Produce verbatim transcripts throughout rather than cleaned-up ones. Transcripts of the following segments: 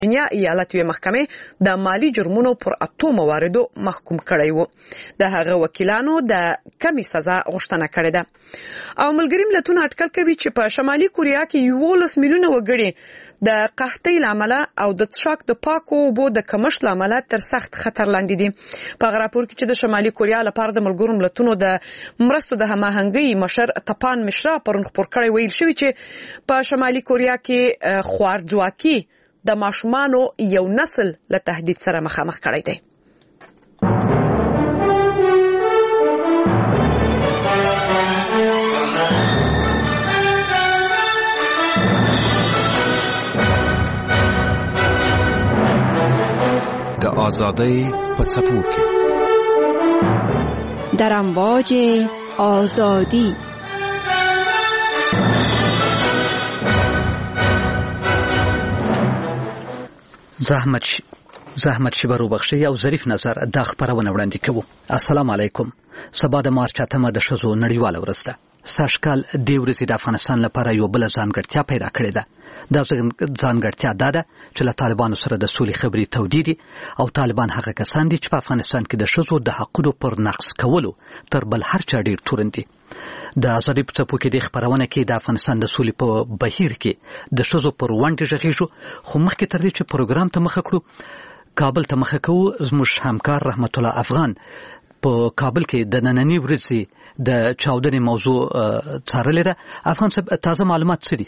ورجینیا ایالت یوې محکمې د مالی جرمونو پر اتو مواردو محکوم کړی وو. د هغه وکیلانو د کمی سزا غوښتنه کړې ده. او ملګری ملتونه اټکل کوي چې په شمالي کوریا کې یولس میلیونه وګړي د قحطۍ لامل او د څښاک د پاکو اوبو د کمښت لامل تر سخت خطر لاندې دي. په غراپور کې چې د شمالي کوریا لپاره د ملګرو ملتونو د مرستو د هماهنګۍ مشر تپان مشرا پرون خبر کړی ویل شوی چې په شمالي کوریا کې خوارځواکي د ماشومانو یو نسل له تهدید سره مخامخ کړی دی. د آزادۍ په څپو کې در امواج آزادی زحمت ش... زحمت شبرو بخشي او ظریف نظر د خبرونه وړاندې کوو. السلام علیکم. سبا د مارچ اتمه د شزو نړیواله ورځ ده. ساشکال د ورځې د افغانستان لپاره یو بل ځانګړتیا پیدا کړې ده. دا ځانګړتیا دا ده چې له طالبانو سره د سولې خبرې تودې دي او طالبان هغه کسان دي چې په افغانستان کې د شزو د حقوقو پر نقض کولو تر بل هر چا ډیر تورن دي. د ازادي په څپو کې د خبرونه کې د افغانستان د سولې په بهیر کې د شزو پر ونډه ژغېږو. خو مخکې تر دې چې پروګرام ته مخه کړو کابل ته مخه کوو. زموږ همکار رحمت الله افغان په کابل کې د نننۍ ورځې د چاودنې موضوع څارلې ده. افغان صاحب تازه معلومات څه دي؟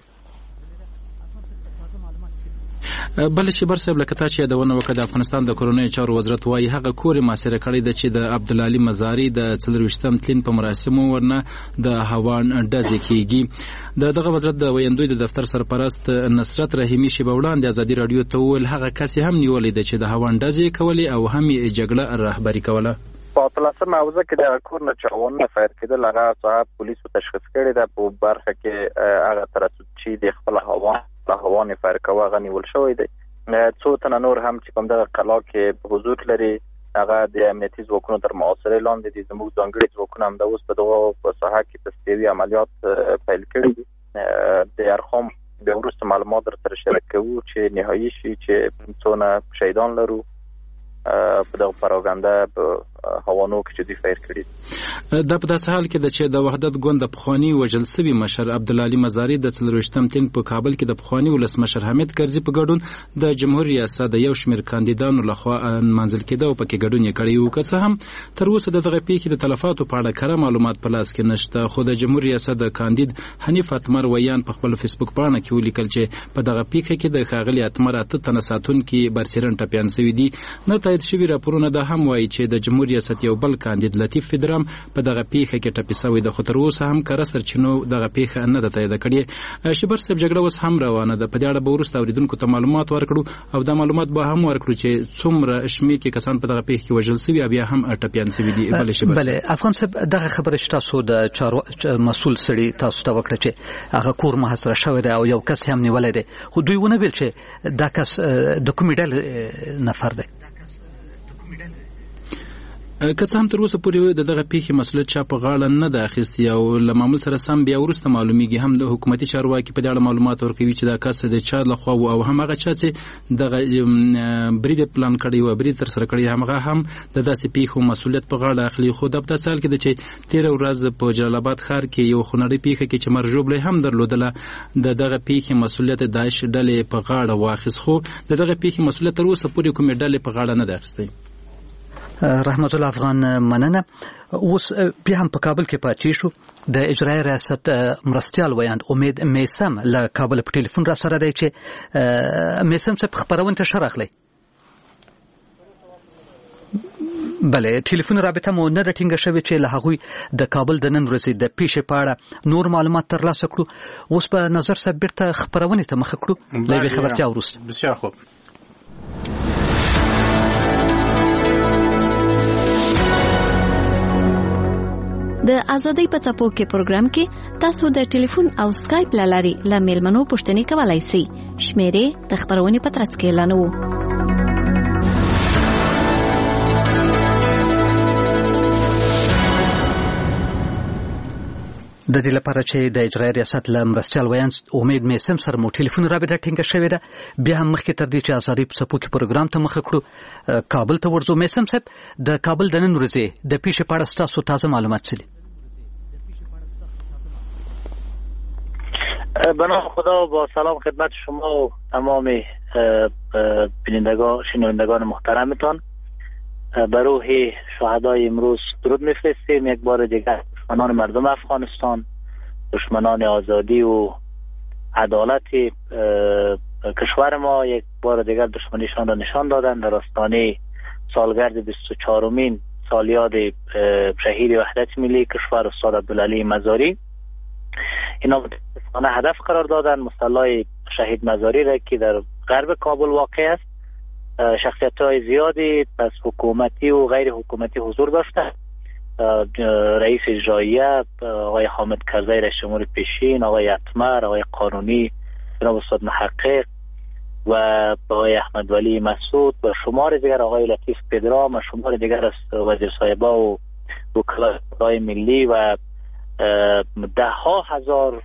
بل شبر صاحب لکه تا چې یادونه وکړه د افغانستان د کورونی چارو وزارت وايي هغه کور محاصره کړی ده چې د عبدالعلي مزاري د څلرویشتم تلین په مراسمو ورنه د هوان ډزې کیږي. د دغه وزارت د ویندوی د دفتر سرپرست نصرت رحیمی شیبه وړاندې ازادي رادیو ته وویل هغه کس هم نیولې ده چې د هوان ډزې کولې او هم یې جګړه رهبري کوله. په اتلسمه حوزه کې د کور نه چاودنه فایر کېدل هغه صاحب پولیسو تشخیص کړی ده. په برخه کې هغه ترڅو چې د خپل هوا له هوا نه فایر کوه غنی ول شوی دی. څو تنه نور هم چې کوم دغه قلا کې حضور لري هغه د امنیتي ځواکونو تر محاصرې لاندې دي. زموږ ځانګړي ځواکونه هم د اوس په دغه په ساحه کې تصفیوي عملیات پیل کړي دي. د ارقام د وروسته معلومات در سره شریک کوو چې نهایي شي چې څونه شهیدان لرو په دغه پروګرام په هوانو کې چې دوی فایر کړي. دا په داسې حال کې ده چې د وحدت ګوند د پخواني وژل سوي مشر عبدالعلي مزاري د څلرویشتم تلین په کابل کې د پخواني ولسمشر حامد کرزي په ګډون د جمهور ریاست د یو شمېر کاندیدانو لخوا منځل کېده او پکې ګډون یې کړی و. که څه هم تر اوسه د دغه پیښې د تلفاتو په اړه کره معلومات په لاس کې نشته. خو د جمهور ریاست د کاندید حنیف اتمر ویان په خپل فیسبوک پاڼه کې ولیکل چې په دغه پیښه کې د ښاغلي اتمر اته تنه ساتونکي برسېرن ټپیان سوي دي. نه تایید شوي راپورونه دا هم وایي چې د جمهور ریاست یو بل کاندید لطیف فدرام په دغه پیښه کې ټپي شوی د خو تر اوسه هم کره سرچینو دغه پیښه نه ده تایید کړې. شبر صاحب جګړه اوس هم روانه ده. په دې اړه به وروسته اوریدونکو ته معلومات ورکړو او دا معلومات به هم ورکړو چې څومره شمېر کې کسان په دغه پیښه کې وژل شوي او بیا هم ټپیان شوي دي. بله شبر بله افغان صاحب دغه خبره چې تاسو د چارو مسؤل سړي تاسو ته وکړه چې هغه کور محاصره شوی دی او یو کس هم نیولی دی خو دوی ونه ویل چې دا کس د کومې ډلې نفر دی؟ که څه هم تر اوسه پورې د دغه پیښې مسؤلیت چا په غاړه نه ده اخیستې او له معمول سره سم بیا وروسته معلومیږي. هم د حکومتي چارواکي په دې اړه معلومات ورکوي چې دا کس د چا لخوا و او هم هغه چا چې دغه برید پلان کړی و برید ترسره کړی همغه هم د داسې پیښو مسؤلیت په غاړه اخلي. خو دا په داسې حال کې ده چې تېره ورځ په جلال آباد ښار کې یو خونړۍ پیښه کې چې مرژوبلی هم درلودله د دغه پیښې مسؤلیت داعش ډلې په غاړه واخیست. خو د دغه پیښې مسؤلیت تر اوسه پورې کومې ډلې په غاړه نه ده اخیستی. رحمت الله افغان مننه. اوس بیا هم په کابل کې پاتې شو. د اجرایي ریاست مرستیال ویاند امید میسم له کابل په ټلیفون را سره دی چې میسم صاحب خبرونه ته ښه راغلی. بله ټلیفون رابطه مو نه ده ټینګه شوې چې له هغوی د کابل د نن ورځې د پیښې په اړه نور معلومات ترلاسه کړو. اوس په نظر صاحب بیرته خبرونې ته مخه کړو له یوې خبرتیا وروسته. بسیار خوب. د ازادۍ په څپو کې پروګرام کې تاسو د ټلیفون او سکایپ له لارې له میلمنو پوښتنې کولای شئ. شمیرې د خبرونې په ترڅ کې اعلانوو. د دې لپاره چې د اجرایي ریاست له مرستیال ویان امید میسم سره مو ټلیفون رابطه ټینګه شوې ده. بیا هم مخکې تر دې چې ازادي په څپو کې پروګرام ته مخه کړو کابل ته ورځو. میسم صاحب د کابل د نن ورځې د پیښې په اړه ستاسو تازه معلومات څه دي؟ به نام خدا و با سلام خدمت شما و تمام بینندگان شنوندگان محترمتان. به روح شهدای امروز درود میفرستیم. یک بار دیگر دشمنان مردم افغانستان، دشمنان آزادی و عدالت کشور ما یک بار دیگر دشمنیشان را نشان دادند. در آستانه سالگرد بیست و چهارمین سالیاد شهید وحدت ملی کشور استاد عبدالعلی مزاری اینا متاسفانه هدف قرار دادن مصلی شهید مزاری را که در غرب کابل واقع است. شخصیت های زیادی از حکومتی و غیر حکومتی حضور داشتند. رئیس اجراییه آقای حامد کرزی رئیس جمهور پیشین، آقای اتمر، آقای قانونی، جناب استاد محقق و آقای احمد ولی مسعود و شمار دیگر، آقای لطیف پدرام و شمار دیگر از وزیر صاحبا و وکلای ملی و ده ها هزار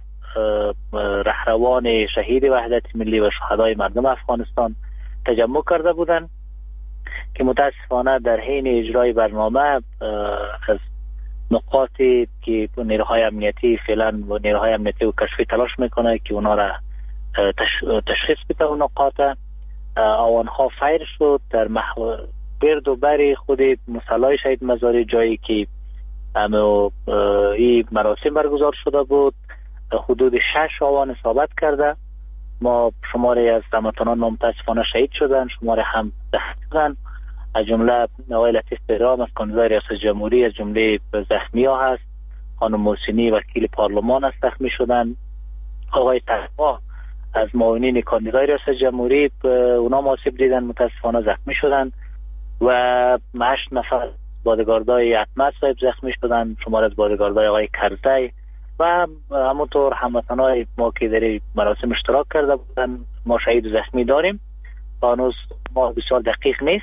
رهروان شهید وحدت ملی و شهدای مردم افغانستان تجمع کرده بودند که متاسفانه در حین اجرای برنامه از نقاطی که نیروهای امنیتی فعلا و نیروهای امنیتی و کشفی تلاش میکنه که اونا را تشخیص بده اون نقاط آوانها فیر شد در محور گرد و بر خود مصلی شهید مزاری جایی که اما این مراسم برگزار شده بود حدود شش آوان اصابت کرده. ما شماری از هموطنان ما متاسفانه شهید شدن، شماری هم زخمی شدن، از جمله آقای لطیف پدرام از کاندیدای ریاست جمهوری از جمله زخمی ها هست. خانم محسنی وکیل پارلمان است زخمی شدن. آقای طلبا از معاونین کاندیدای ریاست جمهوری اونا آسیب دیدن، متاسفانه زخمی شدن و هشت نفر بادگاردای اتمر صاحب زخمی شدن، شمار از بادگاردای آقای کرزی و همونطور هموطنای ما که در مراسم اشتراک کرده بودن. ما شهید و زخمی داریم، هنوز ما بسیار دقیق نیست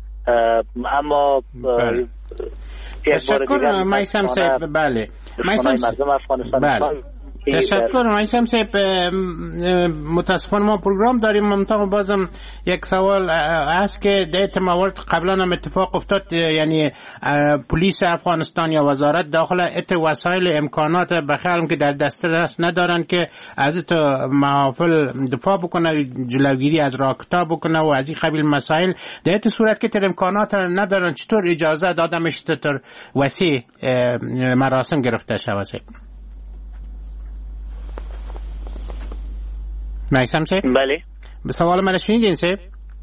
اما بله. تشکر میثم صاحب. بله میثم مردم افغانستان بله. تشکر میثم صاحب. متاسفانه ما پروگرام داریم، منتها بازم یک سوال هست که در موارد قبلا هم اتفاق افتاد، یعنی پلیس افغانستان یا وزارت داخله ات وسایل امکانات بخیرم که در دسترس ندارن که از ات محافل دفاع بکنه، جلوگیری از راکتا بکنه و از این قبیل مسائل. در ات صورت که تر امکانات ندارن چطور اجازه داده میشه تر وسیع مراسم گرفته شود؟ میثم صاحب بله به سوال من شنیدین صاحب؟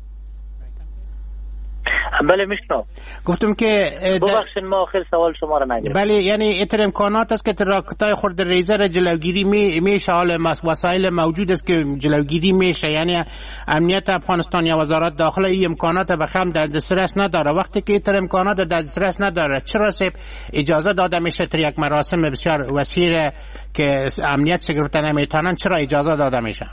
بله میشنم. گفتم که ببخشید ما آخر سوال شما را نگرفتم. بله یعنی اتر امکانات است که تراکتای خورد ریزه را جلوگیری می میشه، حال وسایل موجود است که جلوگیری میشه، یعنی امنیت افغانستان یا وزارت داخله این امکانات بخام در دسترس نداره. وقتی که اتر امکانات در دسترس نداره چرا صاحب اجازه داده میشه تر یک مراسم بسیار وسیع که امنیت سکرتر نمیتونن چرا اجازه داده میشه؟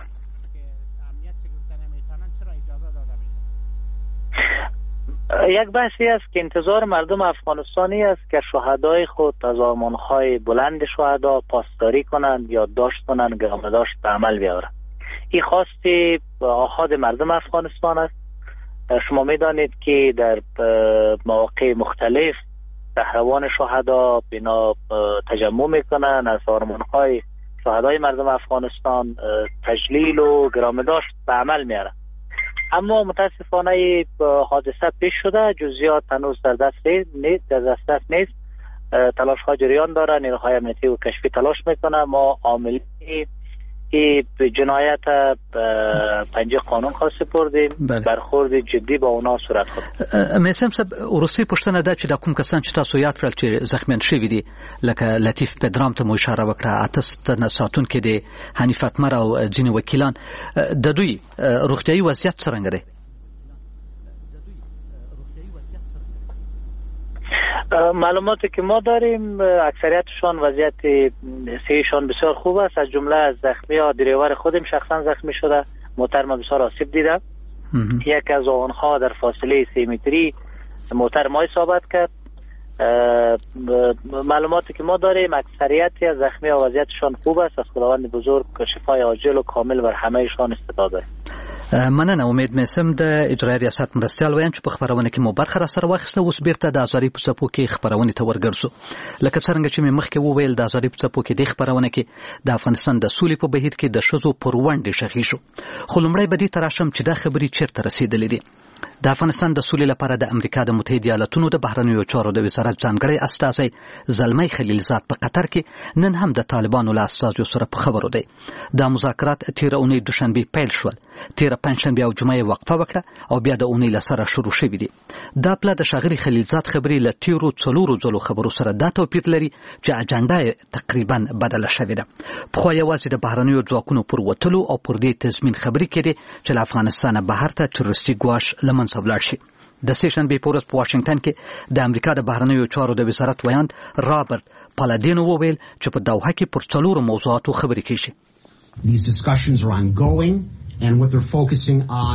یک بحثی است که انتظار مردم افغانستانی است که شهدای خود از آرمانهای بلند شهدا پاسداری کنند، یادداشت کنند، گرامداشت به عمل بیاورند. این خواست آحاد مردم افغانستان است. شما میدانید که در مواقع مختلف رهروان شهدا بنا تجمع میکنند، از آرمانهای شهدای مردم افغانستان تجلیل و گرامداشت به عمل میارند. اما متاسفانه حادثه پیش شده، جزئیات هنوز در دست نیست، در دست نیست. تلاش ها جریان داره، نیروهای امنیتی و کشفی تلاش میکنه. ما عاملی این جنایت پنجه قانون خاص سپردیم، برخورد جدی با اونا صورت خورد. میثم صاحب ورستی پوښتنه ده چې دا کوم کسان چې تاسو یاد کړل چې زخمیان شوي دي لکه لطیف پدرام ته مو اشاره وکړه، اته تنه ساتونکي دي، حنیف اتمر او ځینې وکیلان، د دوی روغتیایي وضعیت څرنګه دی؟ معلوماتی که ما داریم اکثریتشان وضعیت صحیشان بسیار خوب است. از جمله از زخمی ها دریور خودم شخصا زخمی شده، محترم بسیار آسیب دیده. یک از آنها در فاصله سه متری محترم اصابت کرد. معلوماتی که ما داریم اکثریت از زخمی ها وضعیتشان خوب است. از خداوند بزرگ شفای عاجل و کامل بر همهشان استفاده. مننه. امید میسم د اجرایي ریاست مرستیال وایي چې په خبرونه کې مو برخه را سره واخیسته. اوس بیرته د ازادي په څپو کې خبرونه ته ورګرځو. لکه څنګه چې مې مخکې وویل د ازادي په څپو کې د خبرونه کې د افغانستان د سولې په بهیر کې د ښځو پر ونډې شخې شو. خو لومړی به دې ته راشم چې دا خبرې چیرته رسېدلې دي. د افغانستان د سولې لپاره د امریکا د متحده ایالاتونو د بهرنیو چارو د وزارت ځانګړی استازی زلمی خلیلزاد په قطر کې نن هم د طالبانو له استازیو سره په خبرو دی. دا مذاکرات تیره اونۍ دوشنبه پیل شول. تیره پنځشنبه او جمعه وقفه وکړه او بیا د اونۍ له سره شروع شوې دي. دا پله د ښاغلي خلیلزاد خبرې له تیرو څلورو ځلو خبرو سره دا توپیر لري چې اجنډا یې تقریبا بدله شوې ده. پخوا یوازې د بهرنیو ځواکونو پر وتلو او پر دې تضمین خبرې کېدې چې له افغانستانه بهر ته تروریستي ګواښ له منځه ولاړ شي. د سه شنبې په ورځ په واشنګټن کې د امریکا د بهرنیو چارو د وزارت ویاند رابرټ پالادینو وویل چې په دوحه کې پر څلورو موضوعاتو خبرې کېږي. These discussions are ongoing and what they're focusing on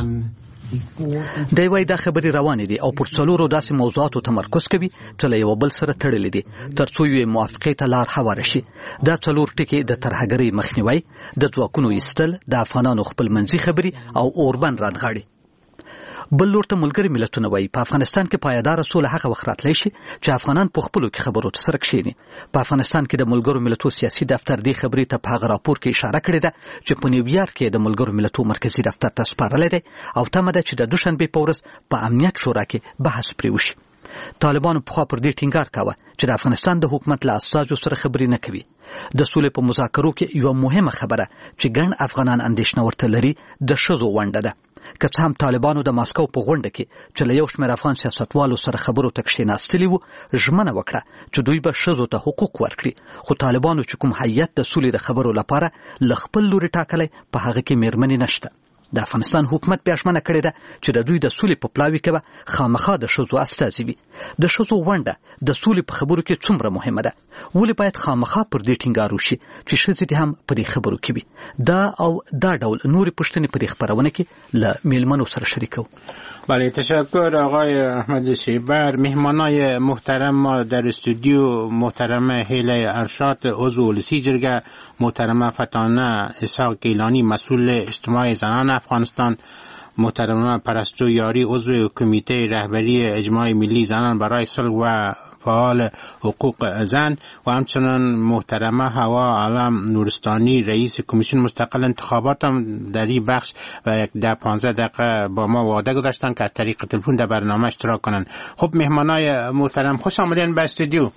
دی وای دا خبرې روانې دي او پر څلورو داسې موضوعاتو تمرکز کوي چې له یو بل سره تړلې دي ترڅو یو موافقې ته لار هواره شي. دا څلور ټکي د ترهګرۍ مخنیوي، د ځواکونو ایستل، د افغانانو خپلمنځي خبرې او اوربند رانغاړي. بل لور ته ملګري ملتونه وایي په افغانستان کې پایداره سوله هغه وخت راتلی شي چې افغانان په خپلو کې خبرو ته سره کښېني. په افغانستان کې د ملګرو ملتونو سیاسي دفتر دې خبرې ته په هغه راپور کې اشاره کړې ده چې په نیویارک کې د ملګرو ملتونو مرکزي دفتر ته سپارلی دی او تمه ده چې د دوشنبې په ورځ په امنیت شورا کې بحث پرې وشي. طالبانو پخوا پر دې ټینګار کاوه چې د افغانستان د حکومت له استازو سره خبرې نه کوي. د سولې په مذاکرو کې یو مهمه خبره چې ګڼ افغانان اندېښنه ورته لري د ښځو ونډه ده. که څه هم طالبانو د ماسکو په غونډه کې چې له یو شمېر افغان سیاستوالو سره خبرو ته کښېناستلي وو ژمنه وکړه چې دوی به ښځو ته حقوق ورکړي، خو طالبانو چې کوم هیئت د سولې د خبرو لپاره له خپل لوري ټاکلی په هغه کې مېرمنې نشته. د افغانستان حکومت بیا ژمنه کړې ده چې د دوی د سولې په پلاوي کې به خامخا د ښځو استازي وي. د ښځو ونډه د سولې په خبرو کې څومره مهمه ده؟ ولې باید خامخا پر دې ټینګار وشي چې ښځې دې هم په دې خبرو کې وي؟ دا او دا ډول نورې پوښتنې په دې خپرونه کې له میلمنو سره شریکو. بله، تشکر آقای احمد شیبر. مهمانای محترم ما در استودیو محترمه هیله ارشاد عضو ولسی جرگه، محترمه فتانه اسحاق گیلانی مسئول اجتماع زنان افغانستان، محترمه پرستو یاری عضو کمیته رهبری اجماع ملی زنان برای صلح و فعال حقوق زن و همچنان محترمه هوا علم نورستانی رئیس کمیسیون مستقل انتخابات هم در این بخش و یک ده پانزده دقیقه با ما وعده گذاشتن که از طریق تلفن در برنامه اشتراک کنن. خب مهمانای محترم خوش آمدین به استودیو.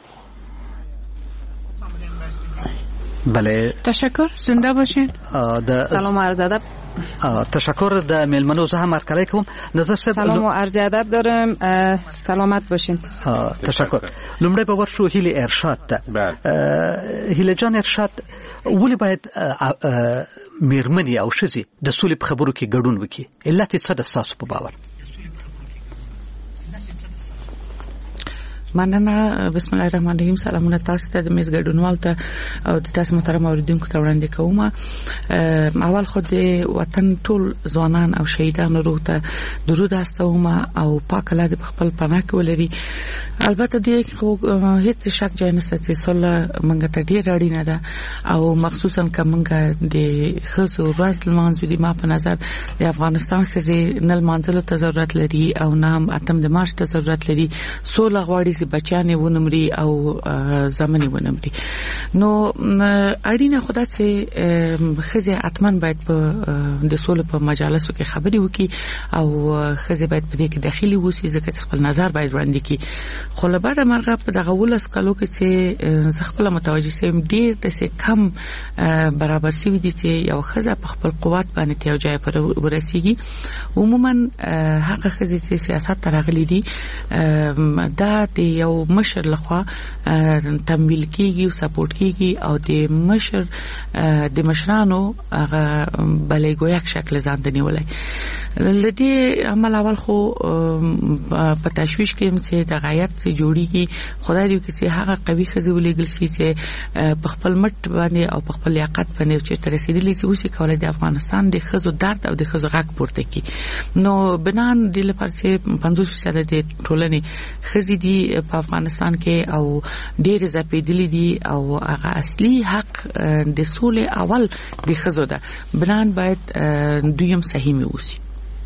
بله، تشکر. زنده باشین. سلام و عرض ادب. تشکر. د میلمنو زه هم هرکلی کوم. نظر صاحب سلام و عرض ادب دارم. سلامت باشین. تشکر. لومړی به ورشو هیله ارشاد ته. هیله جان ارشاد، ولې باید میرمنې او ښځې د سولې په خبرو کې ګډون وکړي؟ علت یې څه ده ستاسو په باور؟ مننه. بسم الله الرحمن الرحیم. سلامونه تاسو ته، د میز ګډونوال ته او د تاسو محترم اوریدونکو ته وړاندې کوم. اول خو د وطن ټول ځوانان او شهیدانو روح ته درود استوم او پاک الله دې خپل پناه کې ولري. البته دې خو هیڅ شک ځای نشته چې صلح منګه ته ډیر اړینه ده او مخصوصا کومګه د خزو ورځ لمانځو دي. ما په نظر د افغانستان خزې نل منځلو ته ضرورت لري او نام اتم د مارچ ته ضرورت لري. سوله غواړي بچانه ونمري او زماني ونمري. نو اړینه خدای چې خزه اتمن باید په د سولې په مجالسو کې خبري وکي او خزه باید په دې کې داخلي وسی ځکه خپل نظر باید وړاندې کړي. خو له بعد مرغه په دغه ولس کلو کې چې خپل متوجي سیم ډیر د څه کم برابر سي دي چې یو خزه په خپل قوت باندې ته ځای پر ورسیږي. عموما هغه خزه چې سیاست ترغلي دي دا د یو مشر لخوا تمویل کیږي او سپورټ کیږي او د مشر د مشرانو هغه بلې ګویا شکل ځان دی نیولای. لدی عمل اول خو په تشویش کې چې د غایت څخه جوړیږي. خدای دې چې هغه قوي خزي ولېګل شي چې په خپل مټ باندې او په خپل لیاقت باندې چې تر رسیدلی چې اوسې کولای د افغانستان د خزو درد او د خزو غږ پورته کړي. نو بنان د لپاره چې پنځوس فیصد د ټولنې خزي دي په افغانستان کې او ډېر زپېدلې دي او هغه اصلي حق د سولې اول د خزو ده بلان باید دویم صحیح می اوسي.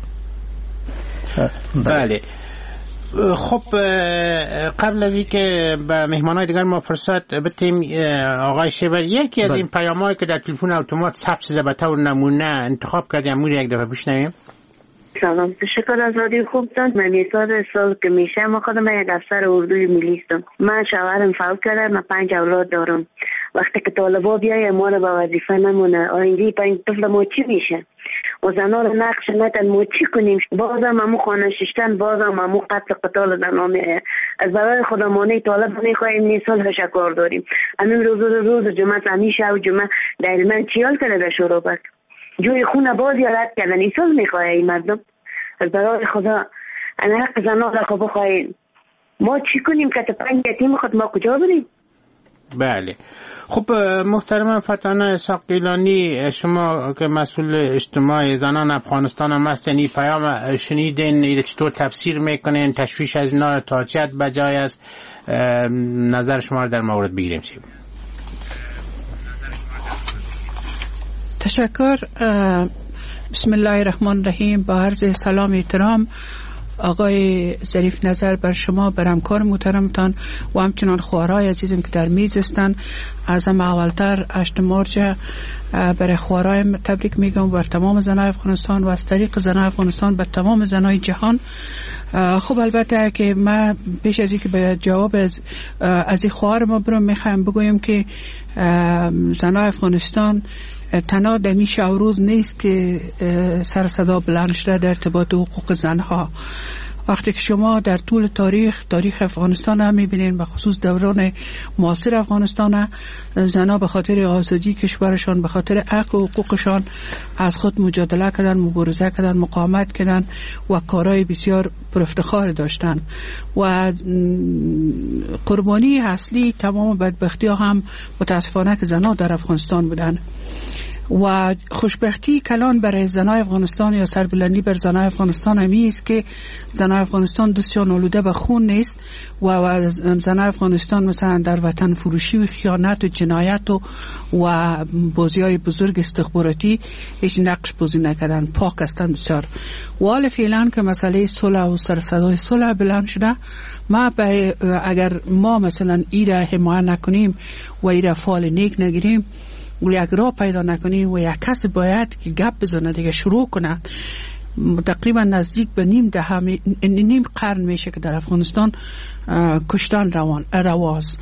بله خب قبل از اینکه به مهمانای دیگر ما فرصت بدیم آقای شیبر یکی از این پیامایی که در تلفن اتومات ثبت شده به طور نمونه انتخاب کردیم امور یک دفعه بشنویم. سلام، تشکر از رادیو خوبتان. من میساد سال که میشه ما خودم یک افسر اردوی ملی هستم. من شوهرم فوت کرده، من پنج اولاد دارم. وقتی که طالبا بیای ما رو به وظیفه نمونه آینده پنج طفل ما چی میشه؟ و زنان رو نقش ندن ما چی کنیم؟ بازم همو خانه ششتن، بازم همو قتل قتال زنان میه. از برای خودمانی طالب میخواهیم نیسال شکار داریم. همین روز روز جمعه همیشه و جمعه در من چیال کرده در شرابت جوی خونه بازی رد کردن نیسال میخواه این مردم. از برای خدا انا حق زنان را خوب خواهیم ما چی کنیم که پنج یتیم خود ما کجا بریم؟ بله خب محترم فتانه اسحاق گیلانی شما که مسئول اجتماعی زنان افغانستان هم هستین این پیام شنیدین این چطور تفسیر میکنین تشویش از اینا تا چه حد بجای است نظر شما رو در مورد بگیریم چی؟ تشکر. بسم الله الرحمن الرحیم. با عرض سلام احترام آقای ظریف نظر بر شما، بر همکار محترمتان و همچنان خوارای عزیزم که در میز هستند. از هم اولتر هشتم مارچ برای خوارای تبریک میگم بر تمام زنای افغانستان و از طریق زنای افغانستان به تمام زنای جهان. خب البته که من پیش از اینکه به جواب از از این خوار ما برم میخوایم بگویم که زنای افغانستان تنها در این شب روز نیست که سر صدا بلند شده در ارتباط حقوق زنها. وقتی که شما در طول تاریخ تاریخ افغانستان هم میبینین به خصوص دوران معاصر افغانستان زنها به خاطر آزادی کشورشان به خاطر حق و حقوقشان از خود مجادله کردن، مبارزه کردن، مقاومت کردن و کارهای بسیار پر افتخار داشتن و قربانی اصلی تمام بدبختی ها هم متاسفانه که زنها در افغانستان بودن. و خوشبختی کلان برای زنای افغانستان یا سربلندی بر زنای افغانستان همی است که زنای افغانستان دستشان آلوده به خون نیست و زنای افغانستان مثلا در وطن فروشی و خیانت و جنایت و و بازی های بزرگ استخباراتی هیچ نقش بازی نکردن، پاک هستند بسیار. و حال فعلا که مسئله صلح و سر صدای صلح بلند شده، ما اگر ما مثلا ایره حمایت نکنیم و ایره فعال نیک نگیریم و یک راه پیدا نکنیم و یک کس باید که گپ بزنه دیگه شروع کنه. تقریبا نزدیک به نیم دهه نیم قرن میشه که در افغانستان کشتن روان رواز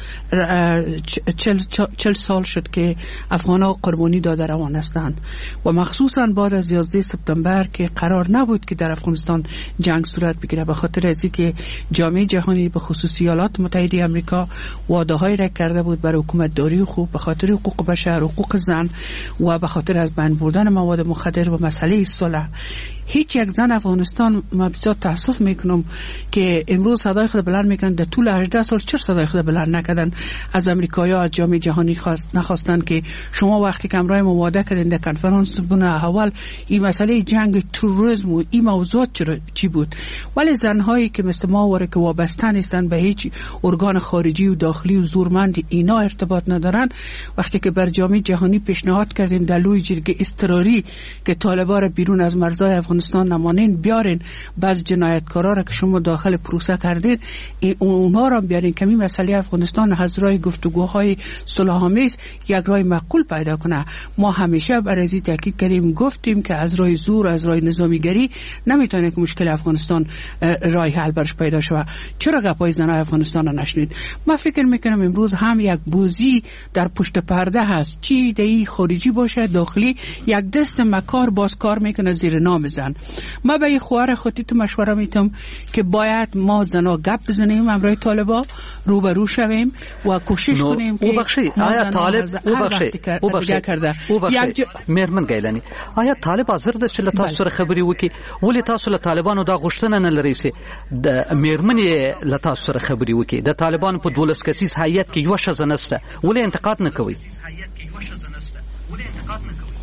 چل, چل سال شد که افغان‌ها قربانی داده روان هستند و مخصوصا بعد از یازده سپتامبر که قرار نبود که در افغانستان جنگ صورت بگیره به خاطر از اینکه جامعه جهانی به خصوص ایالات متحده آمریکا وعده‌هایی را کرده بود برای حکومت داری خوب به خاطر حقوق بشر، حقوق زن و به خاطر از بین بردن مواد مخدر و مسئله صلح. هیچ یک زن افغانستان ما بسیار تاسف میکنم که امروز صدای خود بلند میکنن. در طول هجده سال چرا صدای خود بلند نکردن؟ از امریکایی‌ها از جامعه جهانی خواست نخواستن که شما وقتی که امرای مواده کردین در کنفرانس بنا اول این مسئله جنگ تروریسم و این موضوع چی بود؟ ولی زنهایی که مثل ما وره که وابسته نیستن به هیچ ارگان خارجی و داخلی و زورمند اینا ارتباط ندارن، وقتی که بر جامعه جهانی پیشنهاد کردیم در لوی جرگه اضطراری که طالبان را بیرون از مرزهای افغانستان نمانین بیارین، بعض جنایتکارا را که شما داخل پروسه کردین اونها را بیارین که این مسئله افغانستان از راه گفتگوهای صلح‌آمیز یک راه معقول پیدا کنه. ما همیشه برای این تاکید کردیم، گفتیم که از راه زور از راه نظامیگری نمیتونه که مشکل افغانستان راه حل برش پیدا شود. چرا گپای زنای افغانستان را نشنید؟ ما فکر میکنم امروز هم یک بازی در پشت پرده هست، چی دی خارجی باشه داخلی یک دست مکار باز کار میکنه زیر نام زن. ما به این خوار خودی تو مشوره میتم که باید ما زنا گپ بزنیم امرای طالبا روبرو شویم و کوشش کنیم که آیا طالب او بخشی او بخشی کرده یک مرمن گیلانی آیا طالب حاضر ده چې له تاسو سره خبري وکي ولې تاسو له طالبانو دا غوښتنه نه لرئ چې د مرمن له تاسو سره خبري وکي د طالبانو په دولس کسیز هیئت کې یو شزه نشته ولې انتقاد نه کوي؟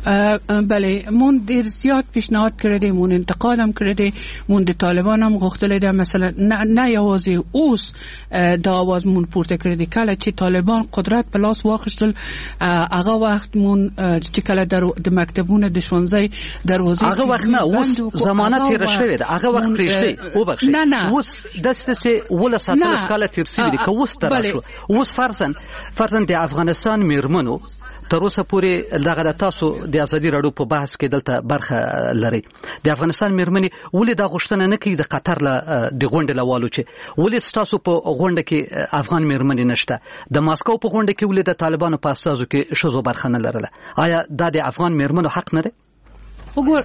بله مون ډیر زیات پیشنهاد کړی، مون انتقاد هم کړی، مون د طالبان هم غوښتل دي مثلا نه نه یوازې اوس د आवाज مون پورته کړی، کله چې طالبان قدرت په لاس واخیستل هغه وخت مون چې کله د مکتبونو د ښوونځي دروازې هغه وخت نه اوس ضمانت تیر شوی ده، هغه وخت پرېښتې او بخښي اوس دسته چې ولس اتلس کاله تیر شوی دي که اوس تر شو اوس فرضاً فرضاً د افغانستان میرمنو تر اوسه پورې دغه تاسو د ازادي راډیو په بحث کې دلته برخه لري، د افغانستان میرمنې ولې دا غوښتنه نه کوي د قطر له د غونډې لوالو چې ولې تاسو په غونډه کې افغان میرمنې نشته، د ماسکو په غونډه کې ولې د طالبانو په اساسو کې شوزو برخه نه لرله؟ آیا دا د افغان میرمنو حق نه دی؟ وګور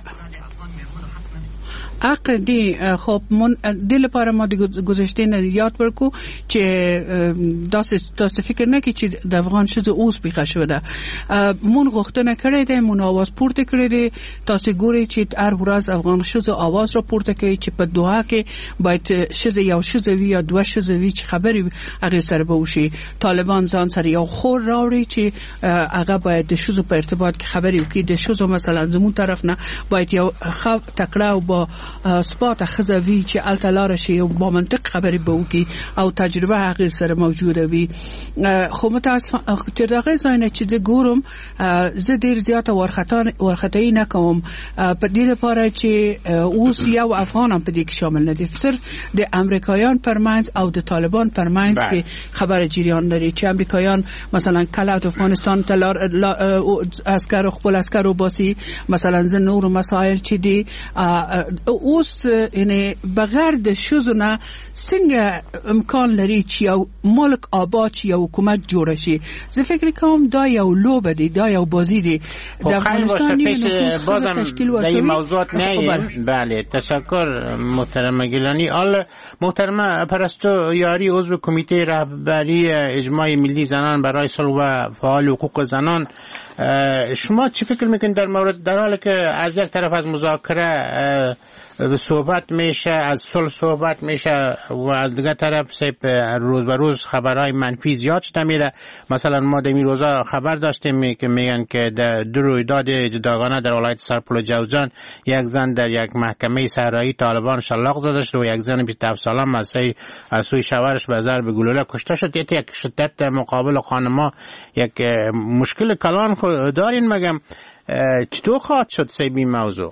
حق دی. خب من د لپاره ما د گذشته نه یاد ورکو چې داسې تاسو فکر نه کی چې د افغان شذ اوس پیښه شوه ده، مون غوښتنه کړې ده، مون आवाज پورته کړې ده. تاسو ګورئ چې هر ورځ افغان شذ आवाज را پورته کوي چې په دعا کې باید شذ یو شذ وی یا دوه شذ وی چې خبري هغه سره به وشي. طالبان ځان سره یو خور راوړي چې هغه باید د شذ په ارتباط کې خبري وکړي، د شذ مثلا زمون طرف نه باید یو خب تکړه او با سپاته خزوی چې التلار شي او با منطق خبري به وکي او تجربه هغه سره موجوده وي. خو متاسفانه چې دغه ځای چې د ګورم زه ډیر زیاته ورختان ورختای نه کوم په دې لپاره چې اوس یو افغان هم په دې کې شامل نه دي، صرف د امریکایان پرمنځ او د طالبان پرمنځ کې خبر جریان لري چې امریکایان مثلا کله د افغانستان تلار عسكر خپل عسكر وباسي، مثلا ز نور مسائل چې دي اوس یعنی بغیر د شوزونه څنګه امکان لري چې یو ملک آباد چې یو حکومت جوړ شي. زه فکر کوم دا یو لوبه دی، دا یو بازی دی. د افغانستان نفوس بازم تشکیل ورکوي. د موضوعات نه بله تشکر محترم گیلانی. آل محترم پرستو یاری عضو کمیته رهبری اجماع ملی زنان برای صلح و فعال حقوق زنان، شما چی فکر میکنید در مورد در حالی که از یک طرف از مذاکره صحبت میشه، از صلح صحبت میشه و از دیگه طرف سیب روز به روز خبرهای منفی زیاد شده میره؟ مثلا ما در این روزا خبر داشتیم که میگن که در دو رویداد جداگانه در ولایت سرپل و جوزجان یک زن در یک محکمه صحرایی طالبان شلاق زده شد و یک زن بیست و هفت ساله مسیح از سوی شوهرش به ضرب گلوله کشته شد. یک شدت مقابل خانما یک مشکل کلان دارین، مگم چطور خواهد شد سیب این موضوع؟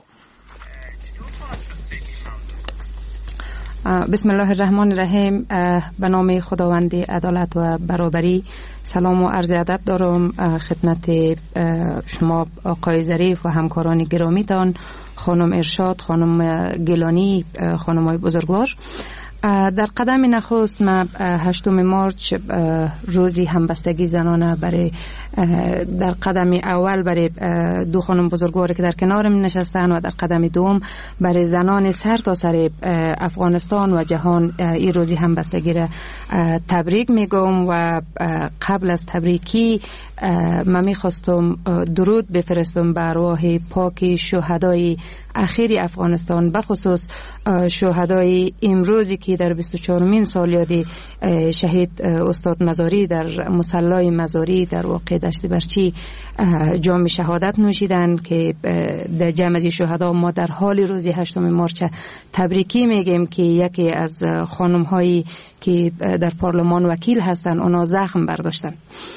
بسم الله الرحمن الرحیم. به نام خداوند عدالت و برابری سلام و عرض ادب دارم خدمت شما آقای ظریف و همکاران گرامیتان، خانم ارشاد، خانم گیلانی، خانم‌های بزرگوار. در قدم نخست ما هشتم مارچ روزی همبستگی زنانه برای در قدم اول برای دو خانم بزرگواری که در کنارم نشستن و در قدم دوم برای زنان سر تا سر افغانستان و جهان این روزی همبستگی را تبریک میگم. و قبل از تبریکی من میخواستم درود بفرستم به ارواح پاک شهدای اخیر افغانستان، بخصوص شهدای امروزی که در بیست و چهارمین سالیاد شهید استاد مزاری در مصلی مزاری در واقع دشت برچی جام شهادت نوشیدن که در جمع از شهدا ما در حال روز هشتم مارچ تبریکی میگیم که یکی از خانم هایی که در پارلمان وکیل هستن اونا زخم برداشتن.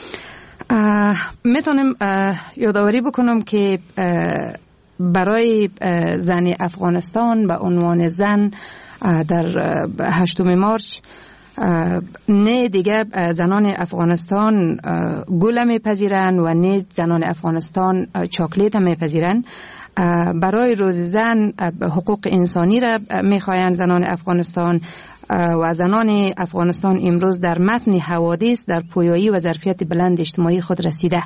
میتونم یادآوری بکنم که برای زن افغانستان به عنوان زن در هشتم مارچ نه دیگه زنان افغانستان گل میپذیرن و نه زنان افغانستان چاکلیت میپذیرن. برای روز زن حقوق انسانی را میخواین زنان افغانستان و زنان افغانستان امروز در متن حوادث در پویایی و ظرفیت بلند اجتماعی خود رسیده.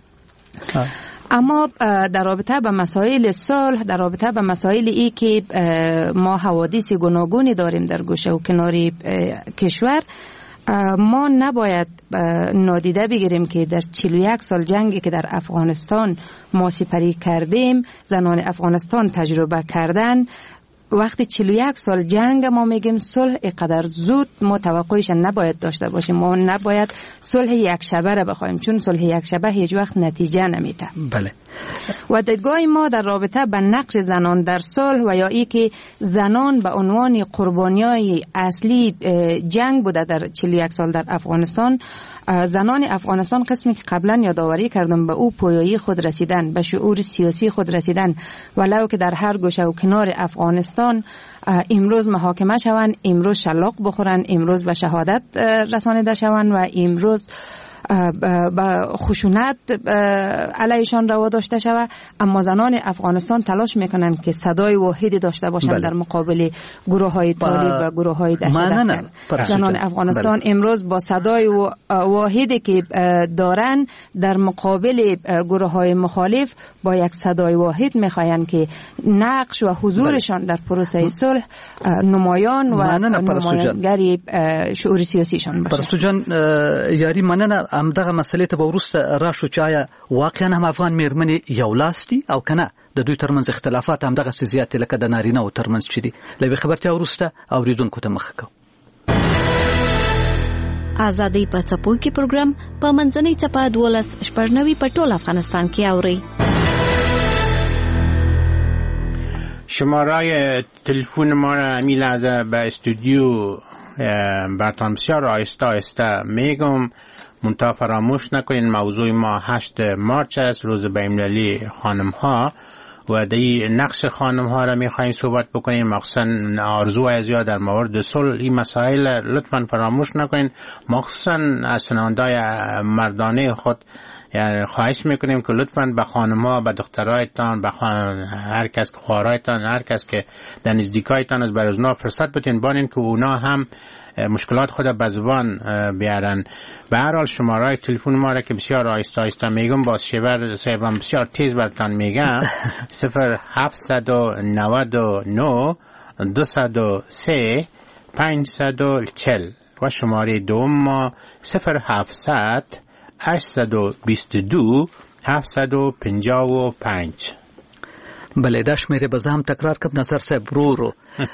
اما در رابطه با مسائل صلح، در رابطه با مسائل ای که ما حوادث گوناگونی داریم در گوشه و کنار کشور، ما نباید نادیده بگیریم که در چهل و یک سال جنگی که در افغانستان ما سپری کردیم، زنان افغانستان تجربه کردن. وقتی چهل و یک سال جنگ ما میگیم صلح اینقدر زود ما توقعش نباید داشته باشیم، ما نباید صلح یک شبه را بخوایم، چون صلح یک شبه هیچ وقت نتیجه نمیده. بله و دیدگاه ما در رابطه به نقش زنان در صلح و یا ای که زنان به عنوان قربانیای اصلی جنگ بوده در چهل و یک سال در افغانستان، زنان افغانستان قسمی که قبلا یادآوری کردم به او پویایی خود رسیدن، به شعور سیاسی خود رسیدن، ولو که در هر گوشه و کنار افغانستان امروز محاکمه شوند، امروز شلاق بخورن، امروز به شهادت رسانیده شوند و امروز با خشونت علیشان روا داشته شود. اما زنان افغانستان تلاش میکنند که صدای واحدی داشته باشند بله. در مقابل گروه های طالب و گروه های دهشتگرد. زنان افغانستان بله. امروز با صدای واحدی که دارند در مقابل گروه های مخالف با یک صدای واحد میخواهند که نقش و حضورشان بله. در پروسه صلح نمایان و نمایانگری شعور سیاسیشان باشه. پرستو جان یاری مننه. ام دغه مسلې ته به وروسته راشو چې آیا واقعا هم افغان میرمنې یو لاس دي او که نه د دوی ترمنځ اختلافات همدغسې زیات دي لکه د نارینه‌و ترمنځ چې دي. له یوې خبرتیا وروسته اورېدونکو ته مخه کوو. ازادي په څپو کې پروګرام په منځنۍ څپه دولس شپږ نوي په ټول افغانستان کې اوري. شماره تلفن ما را همین لحظه به استودیو برتان بسیار آهسته آهسته میگم، منتها فراموش نکنین موضوع ما هشت مارچ است، روز بین‌المللی خانم ها و دی نقش خانم ها را میخوایم صحبت بکنیم، مخصوصا آرزو ازیا در مورد صلح. این مسائل لطفا فراموش نکنین، مخصوصا از شنوندای مردانه خود یعنی خواهش میکنیم که لطفاً به خانم‌ها، به دخترایتان، به خان... هر کس که خوارایتان، هر کس که در نزدیکایتان از برای اونا فرصت بتین بانین که اونا هم مشکلات خود به زبان بیارن. به هر حال شماره تلفن ما را که بسیار آهسته آهسته میگم، باز شیور صاحبم بسیار تیز برتان میگم، صفر هفتصد و نود و نه دوصد و سه پنجصد و چهل و شماره دوم ما صفر هفتصد هشتصد و بیست و دو هفتصد و پنجاه و پنج. بله دا شمیره به زه هم تکرار کم نظر صاحب رو رو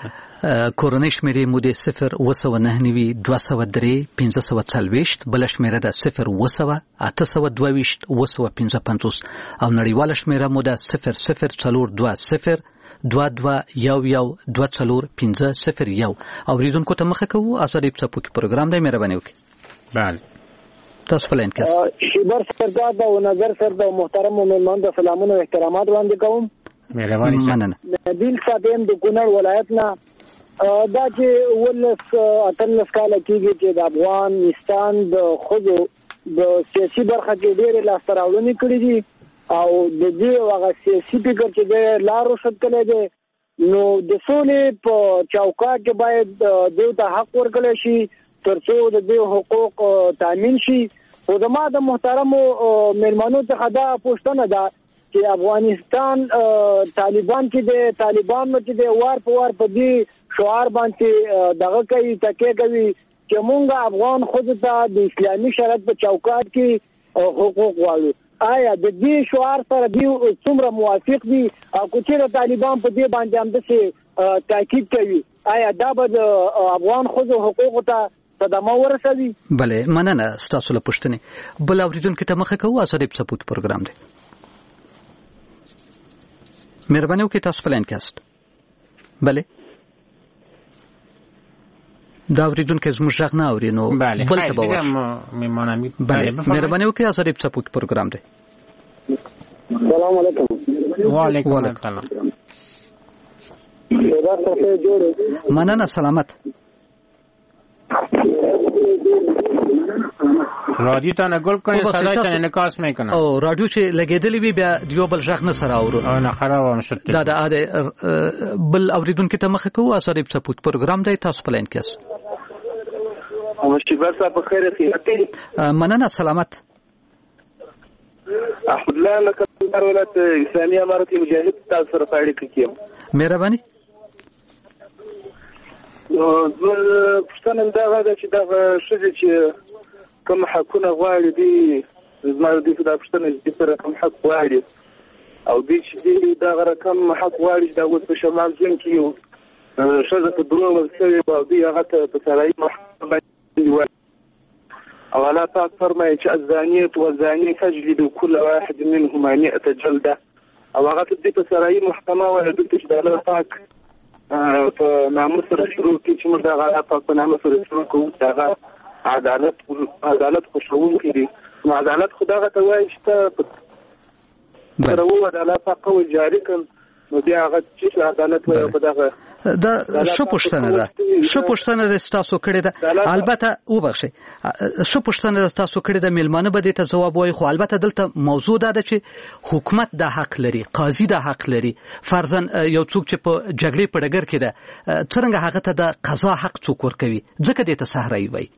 کورنۍ شمیره مو د صفر اوه سوه نهه نوي دوه سوه درې پنځه سوه څلوېښت، بله شمیره ده صفر اوه سوه اته سوه دوه ویشت اوه سوه پنځه پنځوس او نړیواله شمیره مو ده صفر صفر څلور دوه صفر دوه دوه یو یو دوه څلور پنځه صفر یو. اورېدونکو ته مخه کوو. ازادي په څپو کې پروګرام دی، مهرباني وکړئ. بله تاسو په لاین کې شیبر سردار او نظر سر د محترم مهمان د سلامونو او احترامات وړاندې کوم. مهرباني مننه. نبیل صاحب د کونړ ولایت نه دا چې ولس اتلس کاله کېږي چې د افغانستان د ښځو د سیاسي برخه کې ډېرې لاسته راوړنې کړې دي او د دې هغه سیاسي فکر چې دی لار روښت کړی دی، نو د سولې په چوکاټ کې باید دوی ته حق ورکړی شي تر څو د دې حقوق تامین شي. خو زما د محترمو مېلمنو څخه دا پوښتنه ده چې افغانستان طالبان چې دی طالبان چې دی وار په وار په دې شعار باندې دغه کوي تکیه کوي چې مونږ افغان ښځو ته د اسلامي شریعت په چوکاټ کې حقوق غواړو. آیا د دې شعار سره دوی څومره موافق دي او که چېرې طالبان په دې باندې همداسې تاکید کوي، آیا دا به د افغان ښځو حقوقو ته صدمه ورسوي؟ بله مننه ستاسو له پوښتنې. بل اورېدونکي ته مخه کوو. ازادي په څپو کې پروګرام دی، مهرباني وکړئ تاسو په لاین کې یاست. بله دا اورېدونکی زموږ غږ نه اوري نو بل ته به ورشو. بله مهرباني وکړئ. ازادي په څپو کې پروګرام دی. سلام علیکم. وعلیکم السلام. مننه سلامت. رادیو ته نه ګل کړئ، صدای ته انعکاس میکنه. او رادیو چې لګېدلې وي بیا دیو بل غږ نه سره اورو. او نه خراب شد. دا د بل اوریدونکو ته مخه کوو. ازادي په څپو کې پروګرام دی، تاسو په لاین کې یاست. مشکل صاحب په خیر خیرتي. مننه سلامت. احمد الله لکه ولایت اسلامي امارت مجاهد تاسو سره اړیکه کیم. مهرباني. نو پښتنه دا غواړي چې دا شې چې کوم حقونه غواړي دي زما د دې د پښتنه چې سره کوم حق غواړي او دې چې دا غره کوم حق غواړي دا اوس په شمال ځین کې یو شزه په دروغ ورسوي او دې هغه ته په سړی محکمه او الله پاک فرمایي چې الزانیة والزاني فاجلدوا كل واحد منهما مئة جلده او هغه دې په سرایي محکمه وایي چې د الله پاک په نامه سره شروع کې چې موږ د الله پاک په نامه سره شروع کوو هغه عدالت عدالت خوشوونکی دی. نو عدالت خدای ته وایي چې سره وو د الله پاک قوي جاری کړ نو بیا هغه چې عدالت وایي په دغه دا شو پښتنه ده شو پښتنه د تاسو کړی ده. البته وبخښئ شو پښتنه د تاسو کړی ده میلمانه به دې ته جواب وایي، خو البته دلته موضوع ده چې حکومت د حق لري، قاضي د حق لري. فرضاً یو څوک چې په جګړې په ډګر کې ده څنګه هغه ته د قضا حق څوک ورکوي؟ ځکه دې ته سهرای وایي.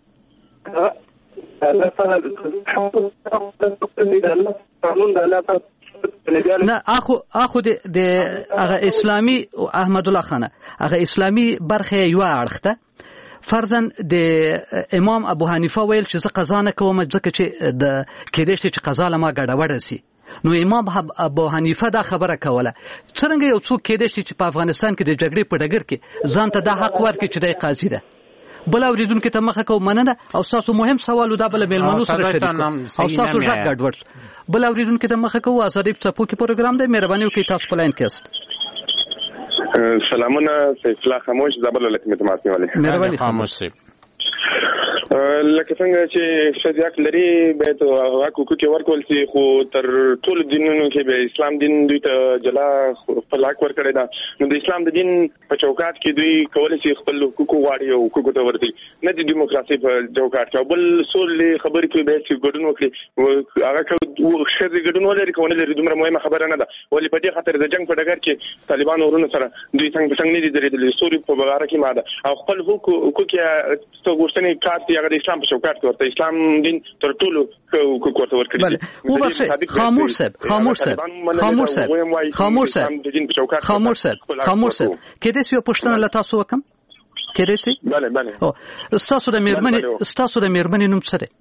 نه اخو اخو د هغه اسلامي احمد الله خان هغه اسلامي برخه یو اړخته فرضاً د امام ابو حنیفه ویل چې زه قضا نه کوم ځکه چې د کېدې چې قضا لما ګډوډ سي. نو امام ابو حنیفه دا خبره کوله څنګه یو څوک کېدې چې په افغانستان کې د جګړې په ډګر کې ځان ته د حق ورکړي چې د قاضي ده. بل اوریدونکو ته مخه کو مننه او تاسو مهم سوال دا بل میلمنو سره شریک او تاسو ژغ ګډوډ بل اوریدونکو ته مخه کو ازادي په څپو کې پروګرام دی. مهرباني وکړئ تاسو په لاین کې است. سلامونه سیف الله خاموش زبر له کومه تماسي والے مهرباني خاموش سي لکه څنګه چې شریعت لري به ته حقوق کې ورکول شي خو تر ټول دینونو کې به اسلام دین دوی ته جلا خپل حق ورکړی دا. نو د اسلام د دین په چوکاټ کې دوی کولای شي خپل حقوق غواړي او حقوق ته ورته نه د دیموکراسي په چوکاټ کې بل سول خبرې کوي به چې ګډون وکړي هغه شری ګډون ولري کوونه لري دومره مهمه خبره نه ده. ولې په دې خاطر د جنگ په ډګر کې طالبان ورونو سره دوی څنګه څنګه نه دي درېدلي سوري په بغاره کې ماده او خپل حقوق کې څو غوښتنې کار دی هغه د اسلام په چوکاټ کې ورته اسلام دین تر ټولو حقوق ورته ورکړي. بله وبخښئ خاموش صاحب خاموش صاحب خاموش صاحب خاموش صاحب خاموش صاحب خاموش صاحب کېدې چې پښتنه له تاسو وکم کېدې چې بله بله او تاسو د میرمنې تاسو د میرمنې نوم څه دی؟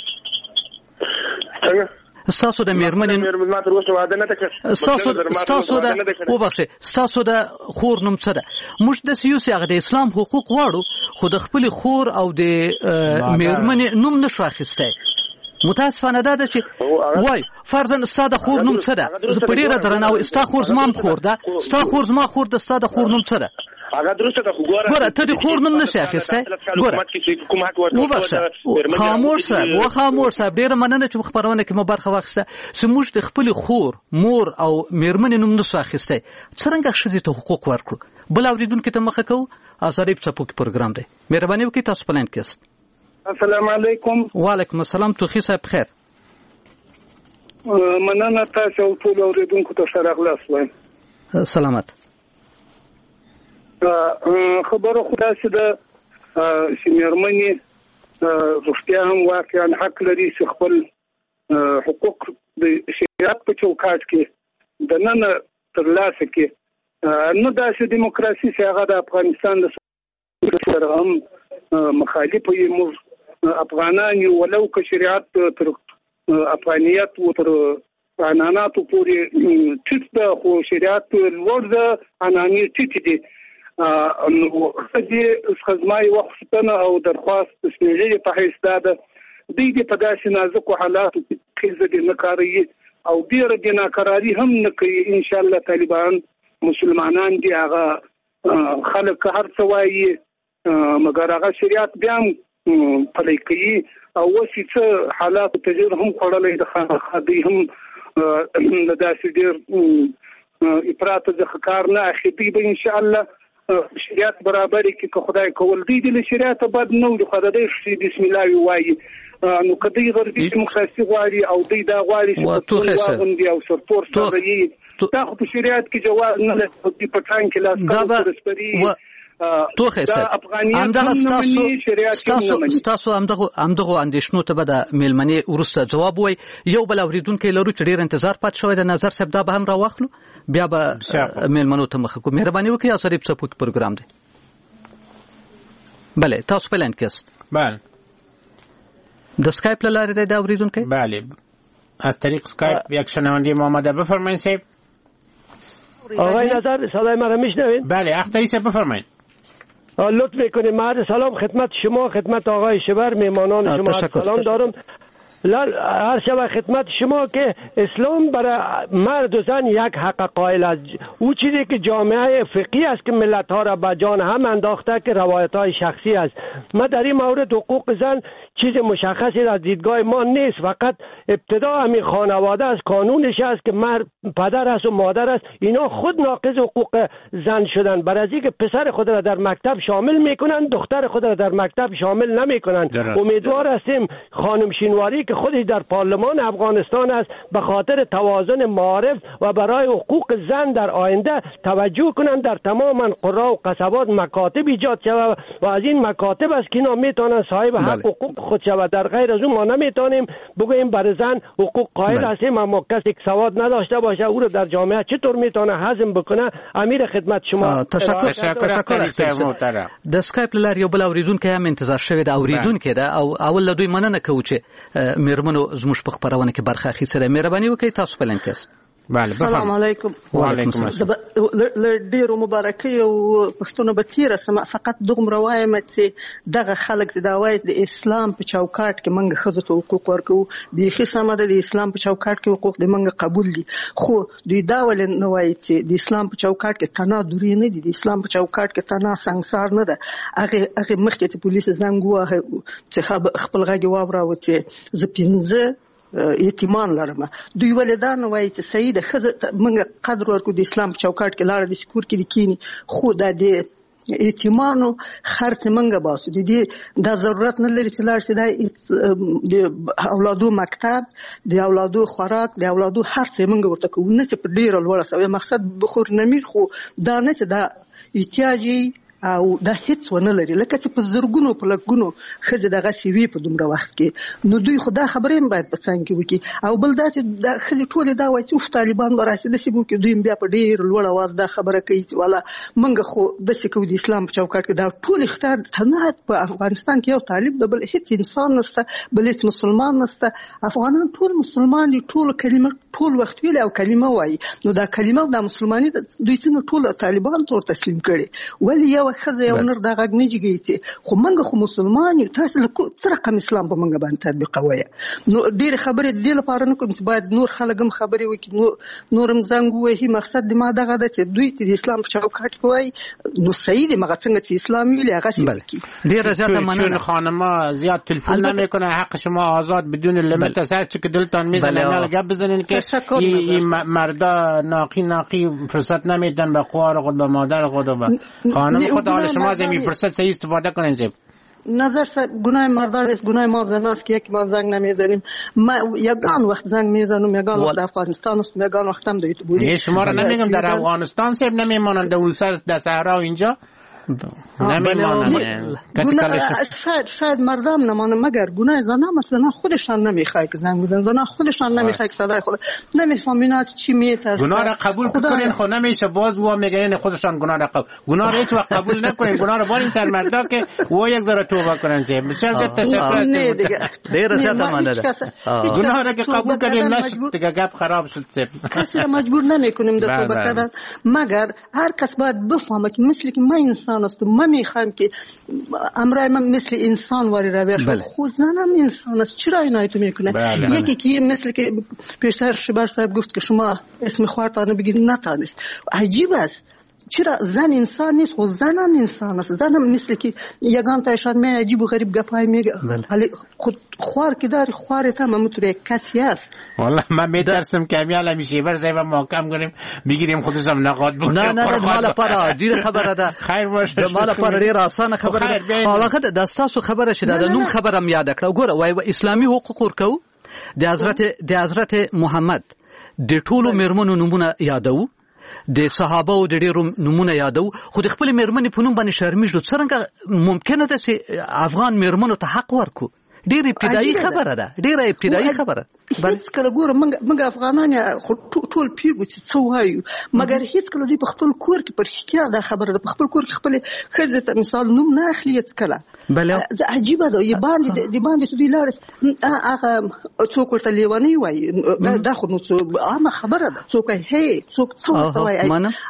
څنګه ستاسو د میرمنې ستاسو ستاسو د وبخښئ ستاسو د خور نوم څه ده؟ موږ د سیاسي هغه د اسلام حقوق غواړو خو د خپل خور او د میرمنې نوم نشو اخیستی. متاسفانه ده چې وای فرضاً ستاسو د خور نوم څه ده؟ زه په ډیره درناوي ستاسو خور زما خور ده ستاسو خور زما خور ده ستاسو د خور نوم څه ده؟ هغه درسته ده خو ګوره ګوره ته د خور نوم نشې اخیستی. ګوره وبخښه خاموش صاحب و خاموش صاحب ډېره مننه چې خپرونه کې مو برخه واخیسته چې موږ د خپل خور مور او میرمنې نوم نشو اخیستی څرنګه ښځې ته حقوق ورکړو. بل اوریدونکو ته مخه کوو ازادي په څپو کې پروګرام دی. مهرباني وکړئ تاسو په لاین کې است. السلام علیکم. وعلیکم السلام. توخی صاحب خیر. مننه تاسو ټول اوریدونکو ته سره خلاص وایم. سلامت. خبره خدا چې د سیمرمنې روغتیا هم واقعا حق لري چې خپل حقوق د شریعت په چوکاټ کې د نن ترلاسه کې نو داسې دیموکراسي چې هغه د افغانستان د سره هم مخالف وي. موږ افغانان یو ولو که شریعت تر افغانیت و تر عناناتو پورې ټیټ ده خو شریعت لوړ ده عنانې ټیټ دي. نو دې خدمای وختونه او درخواست تسمیه په حیث ده د دې په داسې نازکو حالاتو کې ځکه نه کوي او ډیر د ناکراری هم نه کوي. ان شاء الله طالبان مسلمانان دي هغه خلک هر څه وایي مګر هغه شریعت بیا پلي کوي او وسی څه حالات تجربه هم خړلې د خدای هم د داسې ډیر افراط د کار نه اخیری به ان شاء الله شریعت برابرۍ کې که خدای کول دی د شریعت بد نو د خدای شي بسم الله وایي نو کدی غربي دیموکراسي غواړي او دی دا غواړي چې غوندي او سرتور سره یي دا خو په شریعت کې جواز نه لري په پټان کې لاس کول توخه سره همدغه ستاسو ستاسو ستاسو همدغه همدغه اندیشنو ته به د میلمنې ورسته جواب وای. یو بل اوریدونکو لرو چې ډیر انتظار پات شوی د نظر صاحب دا به هم راوخلو بیا به میلمنو ته مخ کو. مهرباني وکړئ اثر په سپوت پروګرام دی. بله تاسو په لاین کې است. بله د سکایپ لاره دی دا اوریدونکو. بله از طریق سکایپ یک شنونده محمد بفرمایید صاحب. آقای نظر صدای مرا میشنوید؟ بله اختری صاحب بفرمایید. لطف میکنید. مرد سلام خدمت شما، خدمت آقای شبر، میمانان شما سلام دارم. هر شب خدمت شما که اسلام برای مرد و زن یک حق قائل است. او چیزی که جامعه فقهی است که ملت ها را به جان هم انداخته که روایت های شخصی است. ما در این مورد حقوق زن چیز مشخصی از دیدگاه ما نیست، فقط ابتدا همین خانواده است، قانونش است که مرد پدر است و مادر است، اینا خود ناقض حقوق زن شدن. برای از اینکه پسر خود را در مکتب شامل میکنن، دختر خود را در مکتب شامل نمیکنن. امیدوار هستیم خانم شینواری که خودش در پارلمان افغانستان است به خاطر توازن معارف و برای حقوق زن در آینده توجه کنند، در تمام قرا و قصبات مکاتب ایجاد شود و از این مکاتب است که اینا میتونن صاحب حق حقوق خود شود. در غیر از اون ما نمیتونیم بگوییم برای زن حقوق قائل هستیم اما کسی که سواد نداشته باشه او رو در جامعه چطور میتونه هضم بکنه. امیر خدمت شما. تشکر تشکر. د اسکایپ لاره یو بل اوریدونکو هم انتظار شوی دا اوریدونکو دا او اول له دوی مننه کوو چې میرمنو زموږ په خبرونه کې برخه اخیستې. مهرباني وکړئ تاسو بلند کس. بله السلام علیکم. وعلیکم السلام. ل ډیرو مبارکي او پښتون به تیر سم فقط دغه روایم چې دغه خلک د داوای د اسلام په چوکاټ کې منګه خزه ته حقوق ورکو بيخي سم د اسلام په چوکاټ کې حقوق د منګه قبول دي، خو دوی دا ول نه وایي چې د اسلام په چوکاټ کې تنا دوری نه دي، د اسلام په چوکاټ کې تنا سنگسار نه ده. هغه هغه مخکې چې پولیس زنګ واه چې خپل غږی واوراو چې ز پینځه یتیمان لرم. دوی ولدان وایي چې سید خزه منګه قدر ورکو د اسلام په چوکاټ کې لاړ د شکور کې کینی، خو د دې یتیمانو خرڅ منګه باسو دي د ضرورت نه لري چې لاړ شي د اولادو مکتب، د اولادو خوراک، د اولادو هر څه منګه ورته کوو نه چې په ډیر لوړ سوي مقصد بخور نمیر، خو دا نه چې دا احتیاجي او دا هیڅ ونه لري لکه چې په زرګونو په لګونو خځه دغه سیوی په دومره وخت کې. نو دوی خدا خبرې هم باید په څنګه کې وکړي او بل دا چې د خځې ټولې دا وایي چې طالبان به راشي داسې به وکړي. دوی بیا په ډېر لوړ اواز دا خبره کوي چې والا موږ خو داسې کوو د اسلام په چوکاټ کې دا ټول اختیار تنها په افغانستان کې یو طالب د بل هیڅ انسان نشته، بل هیڅ مسلمان نشته. افغانان ټول مسلمان دي، ټول کلمه ټول وخت ویل او کلمه وایي. نو دا کلمه د مسلمانۍ دوی څنګه ټول طالبان تور تسلیم کړي ولی یو خزه یو نر دا غږ نه جګی خو منګه خو مسلمان یو تاسو له څه رقم اسلام په منګه باندې تطبیقوي. نو ډېر خبرې د دې لپاره نه کوم چې باید نور خلک هم خبرې وکړي، نو نورم زنګ وایي. مقصد د ما دغه ده چې دوی د اسلام په چوکاټ کې وایي نو صحیح دی، مګر څنګه چې اسلام ویلي هغه سی وکړي. ډېر زیاته مننه خانم، زیات تلفن نمیکنه، حق شما آزاد بدون لیمیت است. هر چی که دلتان میزنه گپ بزنین که این مردا ناقی ناقی فرصت نمیدن به خواهر خود، به مادر خود و خانم خود. حال شما از این فرصت صحیح استفاده کنین. زیب نظر صاحب گناه مردان است، گناه ما زناست که یک ما زنگ نمیزنیم. ما یگان وقت زنگ میزنم، یگان وقت افغانستان است، یگان وقت هم دویت بودیم. شما را نمیگم در افغانستان صاحب نمیمانند، اون سر در صحرا اینجا نمیمانند. شاید شاید مردم نمانند، مگر گناه زنان است. زنان خودشان نمیخوای که زنگ بزنن، زنان خودشان نمیخوای که صدای خود نمیفهمین از چی میترسن. گناه را قبول کنین خود نمیشه، باز و میگن خودشان گناه را قبول گناه را هیچ وقت قبول نکنین. گناه را بارین سر مردا که و یک ذره توبه کنن. چه بسیار زیاد تشکر است. دیر زیاد مانده. گناه را که قبول کردیم نشد دیگه گپ خراب شد. کسی را مجبور نمیکنیم در توبه کردن، مگر هر کس باید بفهمه که مثل که من انسان است، من میخوام که امرای من مثل انسان واری روی شد. خود زنم انسان است، چرا اینایی تو میکنه؟ یکی که مثل که پیشتر شبر صاحب گفت که شما اسم خواهرتان بگید نتانست. عجیب است، چرا زن انسان نیست؟ خود زنم انسان است. زنم مثل که یگان تایشان می عجیب و غریب گپای میگه، ولی خود خوار که داری خوارت هم همونطور یک کسی است. والله من میترسم که همیال همیشه بر زیبا محکم کنیم بگیریم خودشم نقاد بکنیم. نه نه مالا پارا دیر خبره ده. خیر باشه. مالا پارا دیر آسان خبره ده. حالا خد دستاسو خبره شده ده. نوم خبرم یاد کړه. ګوره وای اسلامي حقوق ورکو د حضرت د حضرت محمد د ټولو میرمنو نومونه یادو، د صحابه او د ډیرو نمونه یادو، خو د خپل میرمنې په نوم باندې شرمېږو. څنګه ممکنه ده چې افغان میرمنو ته حق ورکو؟ ډیر ابتدایي خبره ده، ډیر ابتدایي خبره. هیڅ کله ګوره موږ افغانان ټول پیګو چې څه وایو، مګر هیڅ کله دوی په خپل کور کې پر احتیا دا خبره ده، په خپل کور کې خپل ښځې ته مثال نوم نه اخلي هیڅ کله. عجیبه ده. یې باندې د باندې چې دوی لاړ هغه څوک ورته لیونی وایي، دا خو نو عامه خبره ده. څوک هی څوک څوک وایي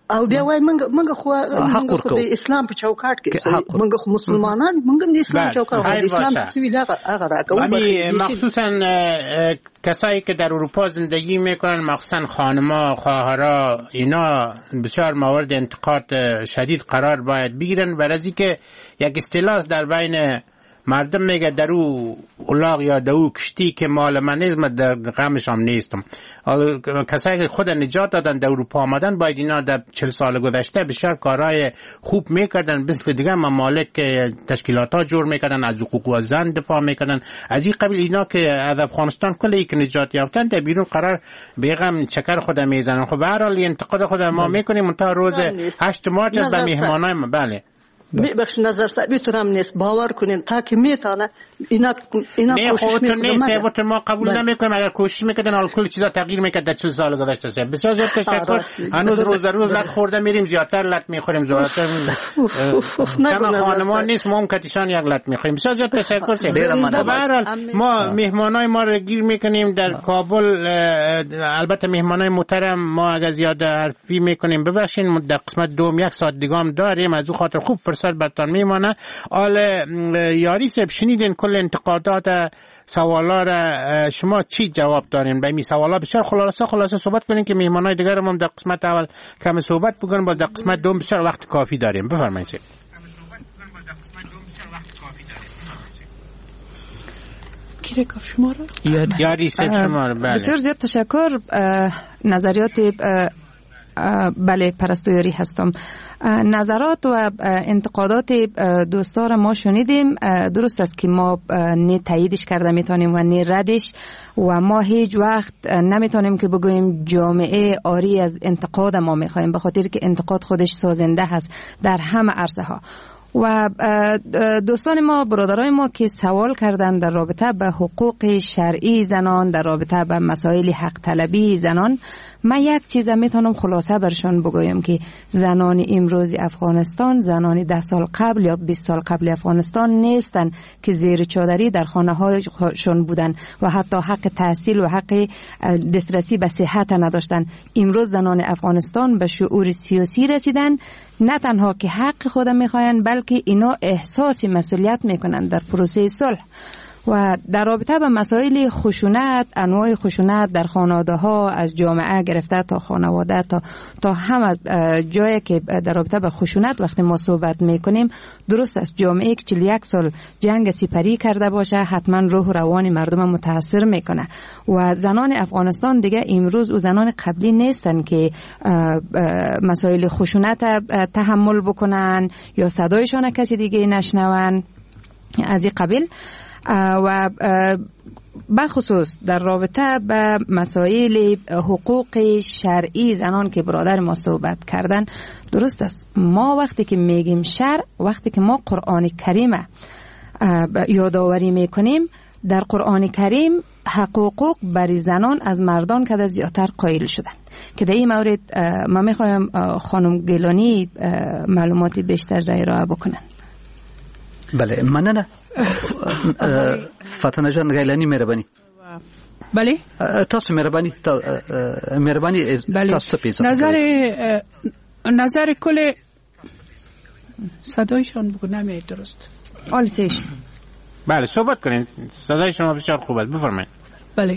او بیا وای منګه منګه خو منګه خو د اسلام په چوکاټ کې منګه خو مسلمانان منګه د اسلام چوکاټ د اسلام څه ویل هغه راکوي ولی مخصوصا کسایی که در اروپا زندگی میکنن مخصوصا خانما خواهرها اینا بسیار مورد انتقاد شدید قرار باید بگیرن برای که یک اصطلاح در بین مردم میگه در او اولاغ یا در او کشتی که مال من نیست من در غمش هم نیستم. کسایی که خود نجات دادن در اروپا آمدن باید اینا در چهل سال گذشته بسیار کارهای خوب میکردن، مثل دیگه ممالک تشکیلات ها جور میکردن، از حقوق زن دفاع میکردن. از این قبیل اینا که از افغانستان کلی که نجات یافتن در بیرون قرار بیغم چکر خود میزنن. خب به هر حال انتقاد خود ما میکنیم منتها روز هشت مارچ به مهمانای ما بله بخش نظر سابی تو هم نیست باور کنین تا که میتونه اینا اینا کوشش میکنه. نه ما قبول نمیکنیم. اگر کوشش میکردن حال کل چیزا تغییر میکرد در چهل سال گذشته سه. بسیار زیاد تشکر. هنوز روز روز لط خورده میریم زیادتر لط میخوریم زورتر. کما خانمان نیست ما هم کتیشان یک لط میخوریم. بسیار زیاد تشکر. به هر حال ما مهمانای ما رو گیر میکنیم در کابل. البته مهمانای محترم ما اگر زیاد حرفی میکنیم ببخشید. در قسمت دوم یک ساعت دیگه هم داریم. از اون خاطر خوب فرصت براتون میمونه. آل یاری سب شنیدین کل انتقادات سوالا را شما چی جواب دارین؟ به این سوالا بسیار خلاصه خلاصه صحبت کنین که مهمانای دیگر هم در قسمت اول کم صحبت بکنن. با در قسمت دوم بسیار وقت کافی داریم. بفرمایید. کی رکاف شما رو؟ یاری سب شما رو. بله. بسیار زیاد تشکر. نظریات بله پرستویاری هستم. نظرات و انتقادات دوستا را ما شنیدیم. درست است که ما نه تاییدش کرده میتونیم و نه ردش و ما هیچ وقت نمیتونیم که بگوییم جامعه آری از انتقاد ما میخوایم، به خاطر که انتقاد خودش سازنده هست در همه عرصه ها. و دوستان ما برادرای ما که سوال کردن در رابطه به حقوق شرعی زنان، در رابطه به مسائل حق طلبی زنان، من یک چیز میتونم خلاصه برشان بگویم که زنان امروز افغانستان زنان ده سال قبل یا بیست سال قبل افغانستان نیستن که زیر چادری در خانه هاشون بودن و حتی حق تحصیل و حق دسترسی به صحت نداشتن. امروز زنان افغانستان به شعور سیاسی رسیدن، نه تنها که حق خود میخواین بلکه اینا احساس مسئولیت میکنن در پروسه صلح. و در رابطه با مسائل خشونت، انواع خشونت در خانواده ها از جامعه گرفته تا خانواده تا تا همه جایی که در رابطه با خشونت وقتی ما صحبت میکنیم، درست است جامعه که چهل و یک سال جنگ سپری کرده باشه حتما روح و روان مردم متاثر میکنه. و زنان افغانستان دیگه امروز او زنان قبلی نیستن که مسائل خشونت تحمل بکنن یا صدایشان کسی دیگه نشنون از این قبیل. و بخصوص در رابطه به مسائل حقوق شرعی زنان که برادر ما صحبت کردن، درست است ما وقتی که میگیم شرع، وقتی که ما قرآن کریم یادآوری میکنیم، در قرآن کریم حقوق برای زنان از مردان که زیادتر قائل شدن که در این مورد ما میخوایم خانم گیلانی معلومات بیشتر را ارائه بکنن. بله مننه. فاطمه جان غیلانی مهربانی. بله تاسو مهربانی تا مهربانی تاسو پیسا نظر نظر کل صدایشان بگو نمیاد درست. آلسیش بله صحبت کنین، صدای شما بسیار خوبه، بفرمایید. بله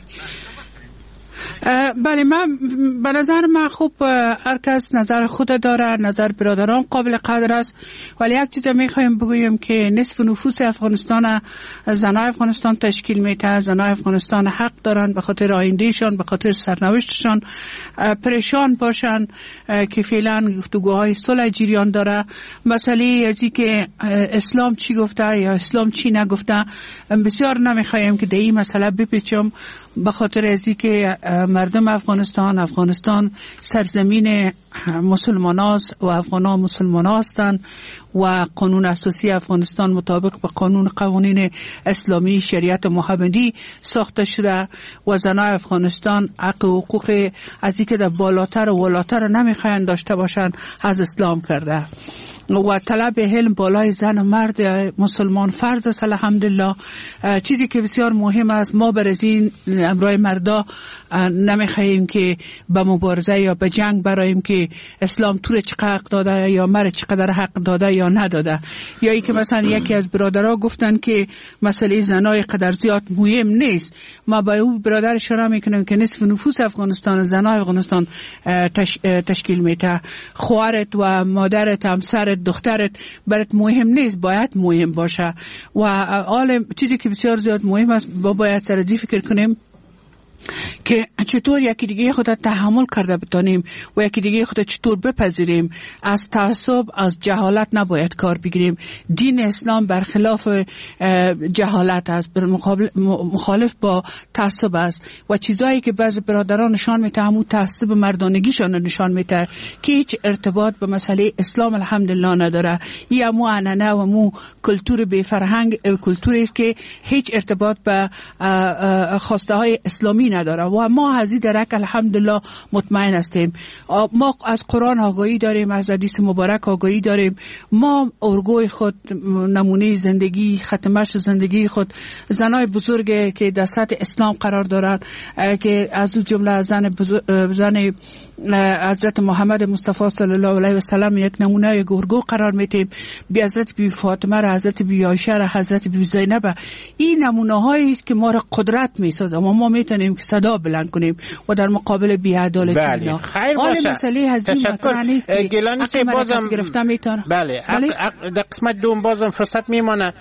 بله من به نظر من خوب هر کس نظر خود داره، نظر برادران قابل قدر است، ولی یک چیز میخوایم بگویم که نصف نفوس افغانستان زنای افغانستان تشکیل میده. زنای افغانستان حق دارن به خاطر آیندهشان، به خاطر سرنوشتشان پریشان باشن که فعلا گفتگوهای صلح جریان داره. مسئله ازی که اسلام چی گفته یا اسلام چی نگفته بسیار نمیخوایم که در این مسئله بپیچم، به خاطر ازی که مردم افغانستان افغانستان سرزمین مسلمان است و افغان ها مسلمان هستند و قانون اساسی افغانستان مطابق به قانون قوانین اسلامی شریعت محمدی ساخته شده و زنای افغانستان حق و حقوق از اینکه در بالاتر و والاتر نمیخواین داشته باشن از اسلام کرده و طلب علم بالای زن و مرد مسلمان فرض است. الحمدلله چیزی که بسیار مهم است، ما بر از این امرای مردا نمیخواهیم که به مبارزه یا به جنگ برایم که اسلام تو چقدر حق داده یا مرد چقدر حق داده یا نداده، یا ای که مثلا یکی از برادرها گفتن که مسئله زنای قدر زیاد مهم نیست. ما با او برادر اشاره میکنیم که نصف نفوس افغانستان زنای افغانستان تش... تشکیل میده. خواهرت و مادرت، همسرت، دخترت برات مهم نیست، باید مهم باشه. و حال چیزی که بسیار زیاد مهم است، با باید سرزی فکر کنیم که چطور یکی دیگه خود تحمل کرده بتانیم و یکی دیگه خود چطور بپذیریم. از تعصب، از جهالت نباید کار بگیریم. دین اسلام برخلاف جهالت است، مخالف با تعصب است و چیزایی که بعضی برادران نشان میده همون تعصب مردانگیشان نشان میده که هیچ ارتباط به مسئله اسلام الحمدلله نداره. یا مو عنعنه و مو کلتور بی فرهنگ، کلتوری است که هیچ ارتباط به خواسته های اسلامی نداره و ما از این درک الحمدلله مطمئن هستیم. ما از قرآن آگاهی داریم، از حدیث مبارک آگاهی داریم. ما ارگوی خود، نمونه زندگی، ختمش زندگی خود زنای بزرگ که در سطح اسلام قرار دارن که از اون جمله زن زن حضرت محمد مصطفی صلی الله علیه و سلم یک نمونه یک ارگو قرار میدیم. بی حضرت بی فاطمه را، حضرت بی عایشه را، حضرت بی زینب. این نمونه هایی است که ما را قدرت میسازه و ما میتونیم که صدا بلند کنیم و در مقابل بی‌عدالتی اینا. خیر باشه. مسئله از این مطرح نیست که گیلانی سی بازم گرفتم میتونه. بله. در قسمت دوم بازم فرصت میمونه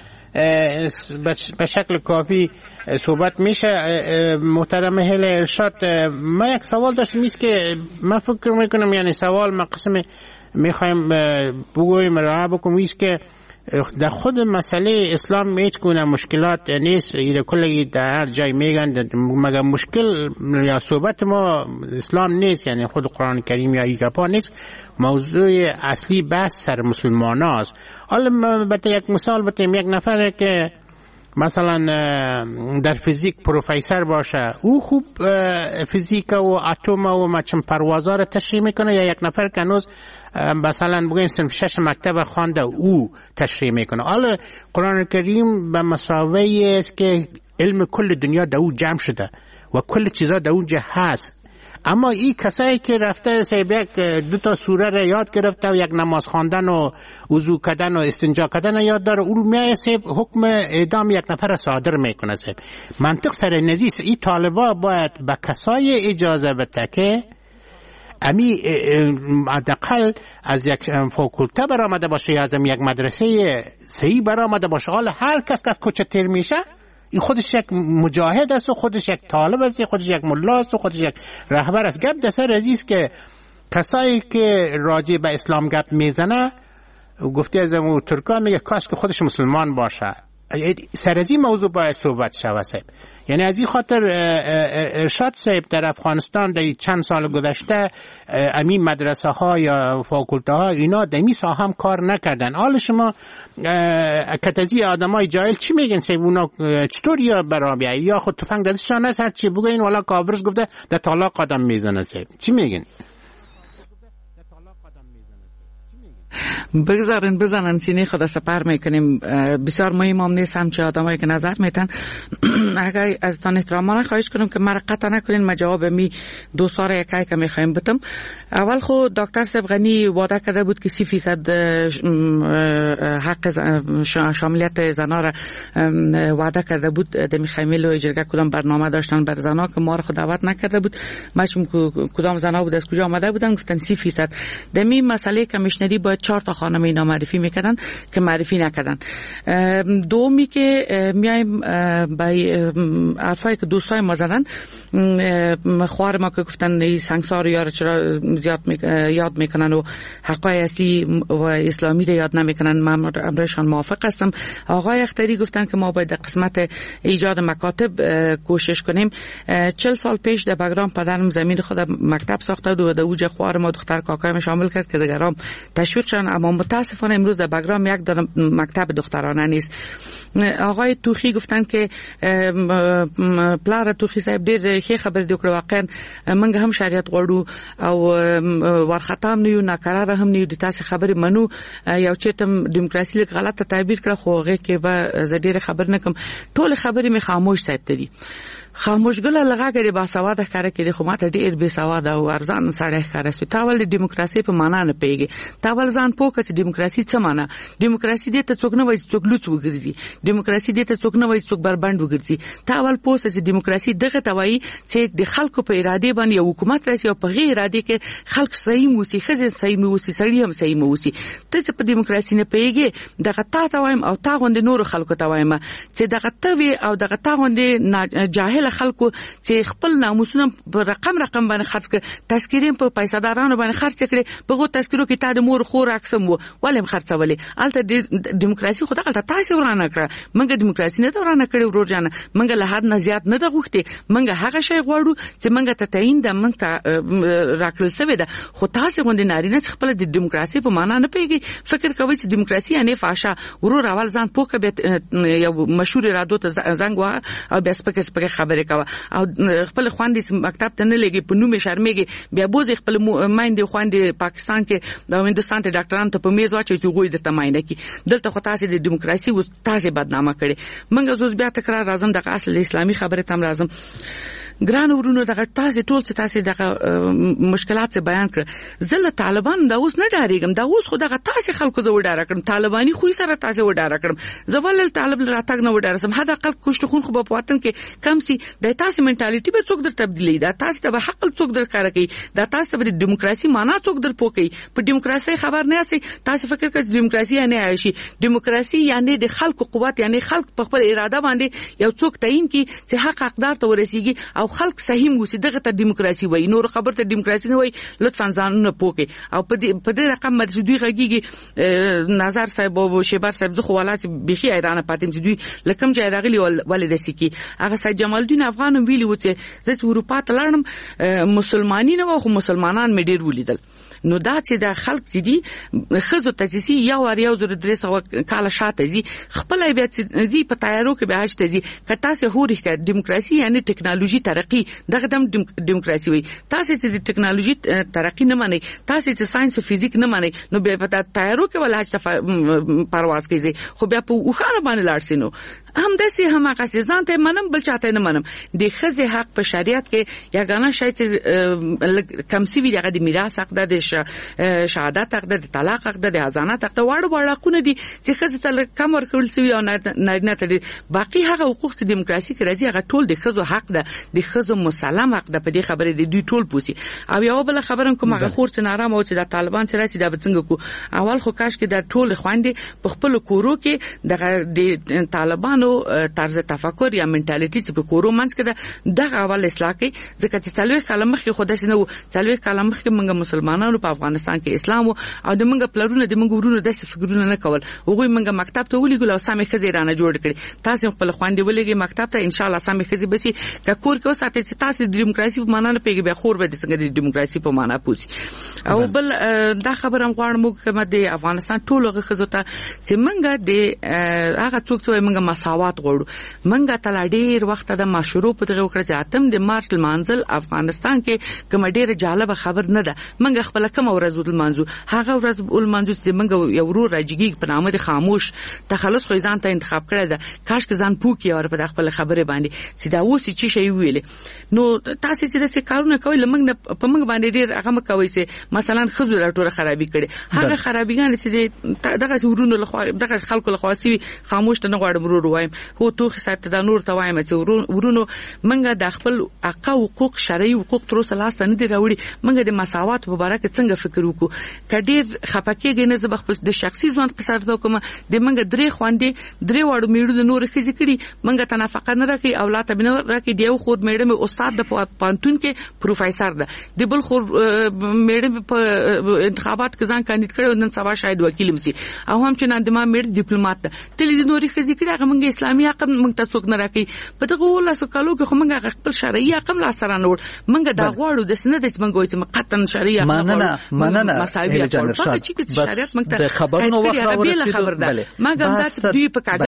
به شکل کافی صحبت میشه. محترم اهل ارشاد، ما یک سوال داشتم است که من فکر میکنم یعنی سوال ما قسم میخوایم بگویم راه بکنم است که در خود مسئله اسلام هیچ گونه مشکلات نیست. ایره کلی در هر جای میگن مگر مشکل یا صحبت ما اسلام نیست، یعنی خود قرآن کریم یا ایگپا نیست. موضوع اصلی بحث سر مسلمان هاست. حالا بطه یک مثال بطیم، یک نفر که مثلا در فیزیک پروفیسر باشه، او خوب فیزیک و اتم و مچم پروازا رو تشریح میکنه، یا یک نفر که هنوز مثلا بگویم صنف شش مکتب خوانده او تشریح میکنه. حالا قرآن کریم به مساوی است که علم کل دنیا در او جمع شده و کل چیزا در اونجا هست. اما این کسایی که رفته سیب یک دو تا سوره را یاد گرفته و یک نماز خواندن و وضو کردن و استنجا کردن یاد داره، اون میای سیب حکم اعدام یک نفر صادر میکنه. سیب منطق سر نزیست. این طالبا باید به کسای اجازه بده که امی حداقل از یک فاکولته برآمده باشه یا از یک مدرسه صحیح برآمده باشه. حالا هر کس که کوچه تیر میشه، این خودش یک مجاهد است و خودش یک طالب است، خودش یک ملا است و خودش یک رهبر است. گپ دسر عزیز که کسایی که راجع به اسلام گپ میزنه، گفته از اون ترکا میگه کاش که خودش مسلمان باشه. سر از این موضوع باید صحبت شود. صاحب یعنی از این خاطر ارشاد صاحب در افغانستان در چند سال گذشته امی مدرسه ها یا فاکولته ها اینا دمی سا هم کار نکردن. حالا شما کتازی آدم های جایل چی میگن صاحب؟ اونا چطور یا برابیه یا خود تفنگ دستشان هست هر چی بگوین والا کابرز گفته در طلاق قدم میزنه. صاحب چی میگن؟ بگذارن بزنن سینه خود سپر میکنیم. بسیار مهم هم نیست همچه آدمایی که نظر میتن. اگر از تان احترامانه خواهش کنم که مرا قطع نکنین، ما جواب می دو ساره یکی که میخوایم بتم. اول خود دکتر صاحب غنی وعده کرده بود که سی فیصد حق شاملیت زنا را وعده کرده بود. دمی خیمه و جرگه کدام برنامه داشتن بر زنا که ما را خود دعوت نکرده بود. ماشم کدام زنا بود از کجا آمده بودن، گفتن سی فیصد. دمی مسئله کمیشنری باید چهار تا خانم اینا معرفی میکردن که معرفی نکردن. دومی که میایم به حرفایی که دوستای ما زدن، خوار ما که گفتن سنگسار یار چرا زیاد یاد میکنن و حقای اصلی و اسلامی رو یاد نمیکنن، من امرشان موافق هستم. آقای اختری گفتن که ما باید در قسمت ایجاد مکاتب کوشش کنیم. چل سال پیش در بگرام پدرم زمین خود مکتب ساخته و در اوج خوار ما دختر کاکایم شامل کرد که دیگرام تشویق ببخشن اما متاسفانه امروز در بگرام یک دانه مکتب دخترانه نیست. آقای توخی گفتن که پلار توخی صاحب ډېر ښه خبر دی کړو، واقعا موږ هم شریعت غواړو او ورخطام نه یو ناقرار هم نه یو د تاسو خبرې منو. یو چېتم دیموکراسي لیک غلطه تعبیر کړه خو هغه کې به زه ډېر خبر نه کوم. ټول خبرې می خاموش صاحب ته دي. خاموش ګله لغاګری با سواده ښکارا کړي خو ماته ډېر بے سواده او ارزان سړی ښکارا سو. تاول د دیموکراسي په معنا نه پیږي. تاول ځان پوکه چې دیموکراسي څه معنا. دیموکراسي دې ته څوک نه وایي څوک لوڅ وګرځي. دیموکراسي دې ته څوک نه وایي څوک بربند وګرځي. تاول پوسه چې دیموکراسي دغه ته وایي چې د خلکو په اراده باندې یو حکومت راسي او په غیر اراده کې خلک صحیح موسی خزه صحیح موسی سړی هم صحیح موسی. ته چې په دیموکراسي نه پیږي دغه تا ته وایم او تا غوند نور خلکو ته وایم چې دغه ته وي او دغه تا غوند جاهل خلکو چې خپل ناموسونه په رقم رقم باندې خرڅ کړي، تذکرې په پیسې دارانو باندې خرڅ کړي، په غو تذکرو کې تا د مور خور اکسم وو ولې خرڅولې. الته د دیموکراسي خو دغه تاسو ورانه کړه. منګه دیموکراسي نه ورانه کړي ورور جان، منګه له حد نه زیات نه د غوښتي. منګه هغه شی غواړو چې منګه ته تعین د منګ ته راکړل سوی ده. خو تاسو غوندي نارینه خپل د دیموکراسي په معنا نه پیږي. فکر کوي چې دیموکراسي یعنی فاشا ورور اول ځان پوکه به یو مشهور رادیو ته زنګ واه او بیا سپکه سپکه خبرې کوي او خپل خواندې مکتب ته نه لګي په نومه شرمېږي. بیا بوز خپل مایندې خواندې پاکستان کې د هندستان ته ډاکټرانو ته په میز واچي چې غوي د تماینه کې دلته خو تاسو د دیموکراسي او تاسو بدنامه کړي. منګه زوس بیا تکرار راځم د اصل اسلامي خبره تم راځم. ګران ورونو دغه تاسو ټول چې تاسو دغه مشکلات بیان کړ. زله طالبان دا اوس نه ډاریږم، دا اوس خو دغه تاسو خلکو زه وډاره کړم. طالبانی خو سره تاسو وډاره کړم. زوال طالب راتګ نه وډاره سم. هدا خلک کوشت خون خو په وطن کې کم سي د تاسو منټالیټي به څوک در تبدیلی دا تاسو ته حق څوک در کار کوي دا تاسو د دیموکراسي معنا څوک در پوکي. په دیموکراسي خبر نه اسي. تاسو فکر کوئ دیموکراسي یعنی عايشي. دیموکراسي یعنی د خلکو قوت یعنی خلک په خپل اراده باندې یو څوک تعین کی چې حق حقدار ته ورسیږي او خلک صحیح موسی. دغه ته دیموکراسي وای. نور خبر ته دیموکراسي نه وای. لطفا ځانونه پوکي او په دې په دې رقم مرزي دوی غږیږي. نظر صاحب او شیبر صاحب زه خو ولات بيخي ایران پاتم چې دوی لکم ځای راغلي ولې د سکی هغه سید جمال الدین افغان ویلی و چې زه اروپا ته لاړم مسلمانین او خو مسلمانان مې ډیر ولیدل. نو دا چې د خلک دي خزو تاسیسي یو ور یو زر درې سو کال شاته زی خپل بیا زی په تیارو کې به هشته زی کته سه هوري کې دیموکراسي یعنی ټکنالوژي ترقی دغه دم دیموکراسي وي. تاسو چې د ټکنالوژي ترقی نه مانی، تاسو چې ساينس او فزیک نه مانی، نو به په تیارو کې ولای چې پرواز کوي خو بیا په وخاره باندې لاړ سينو. هم دسي هم هغه ځان ته منم بل چاته نه منم. د خزه حق په شریعت کې یګانه شای چې کم سی وی دغه د میراث حق د شهادت حق د طلاق حق د ازانت حق واړو واړه کو نه دي چې خزه ته کم ورکول سوی او نه نه ته باقي هغه حقوق د دیموکراسي کې راځي هغه ټول د خزو حق ده. د خزو مسلم حق ده. په دې خبره د دوی ټول پوسی. او یو بل خبرم کوم هغه خور چې نارام او چې د طالبان سره راسي د بڅنګ کو اول خو کاش کې د ټول خواندې په خپل کورو کې د طالبان طرز تفکر یا منټالیټي چې په کورو منځ کې دغه اول اصلاح کوي. ځکه چې څلوي کلمه کې خدای سينو څلوي کلمه کې موږ مسلمانانو په افغانستان کې اسلام او د موږ پلرونه د موږ ورونو د فکرونه نه کول. هغه موږ مکتب ته ولېګل او سامي خزیرانه جوړ کړي. تاسو خپل خواندې ولېګي مکتب ته ان شاء الله سامي خزي بسي ک کور کې وساتئ چې تاسو د دیموکراسي په معنا نه پیږي به خور به د څنګه د دیموکراسي په معنا پوسی. او بل دا خبرم غواړم موږ د افغانستان ټول غخزو ته چې موږ د هغه څوک چې موږ مساوات غواړو. منګه تل ډیر وخت د مشروع په دغه وکړه چې اتم د مارچ منځل افغانستان کې کوم ډیر جالب خبر نه ده. منګه خپل کوم ورځ ول منځو هغه ورځ ول منځو چې منګه یو ورو راځي په نامه د خاموش تخلص خو ځان ته انتخاب کړی ده. کاش که ځان پوکي اور په خپل خبره باندې چې دا اوس چې شي ویل نو تاسو چې د کارونه کوي لمنګ په منګ باندې ډیر هغه کوي چې مثلا خزو راټوره خرابي کړي. هغه خرابيګان چې دغه ورونو لخوا دغه خلکو لخوا سي خاموش ته نه غواړم ورو وایم. هو توخ سات د نور ته وایم چې ورونو منګه د خپل حق او حقوق شرعي حقوق تر اوسه لاس نه دی راوړي. منګه د مساوات په اړه څنګه فکر وکړو. کډیر خپکیږي نه زب خپل د شخصي ځوان په سر ته کوم د منګه درې خواندې درې وړو میړو د نور خزي کړي. منګه تنافقه نه راکې اولاد به نه راکې دیو خود میډم استاد د پانتون کې پروفیسور ده د بل خو میډم په انتخابات کې ځان کاندید کړو نن سبا شاید وکیل مسی او هم چې نن د ما میډ ډیپلوماټ ده تل د نوري خزي کړه هغه موږ اسلامي حق موږ ته څوک نه راکې په دغه ولاسو کالو کې خو موږ خپل شرعي حق لا سره نور موږ دا غواړو د سند چې موږ وایو چې قطن شرعي حق مننه مننه مساوي حق د خبرونو وخت راوړل ما ګم دا دوی په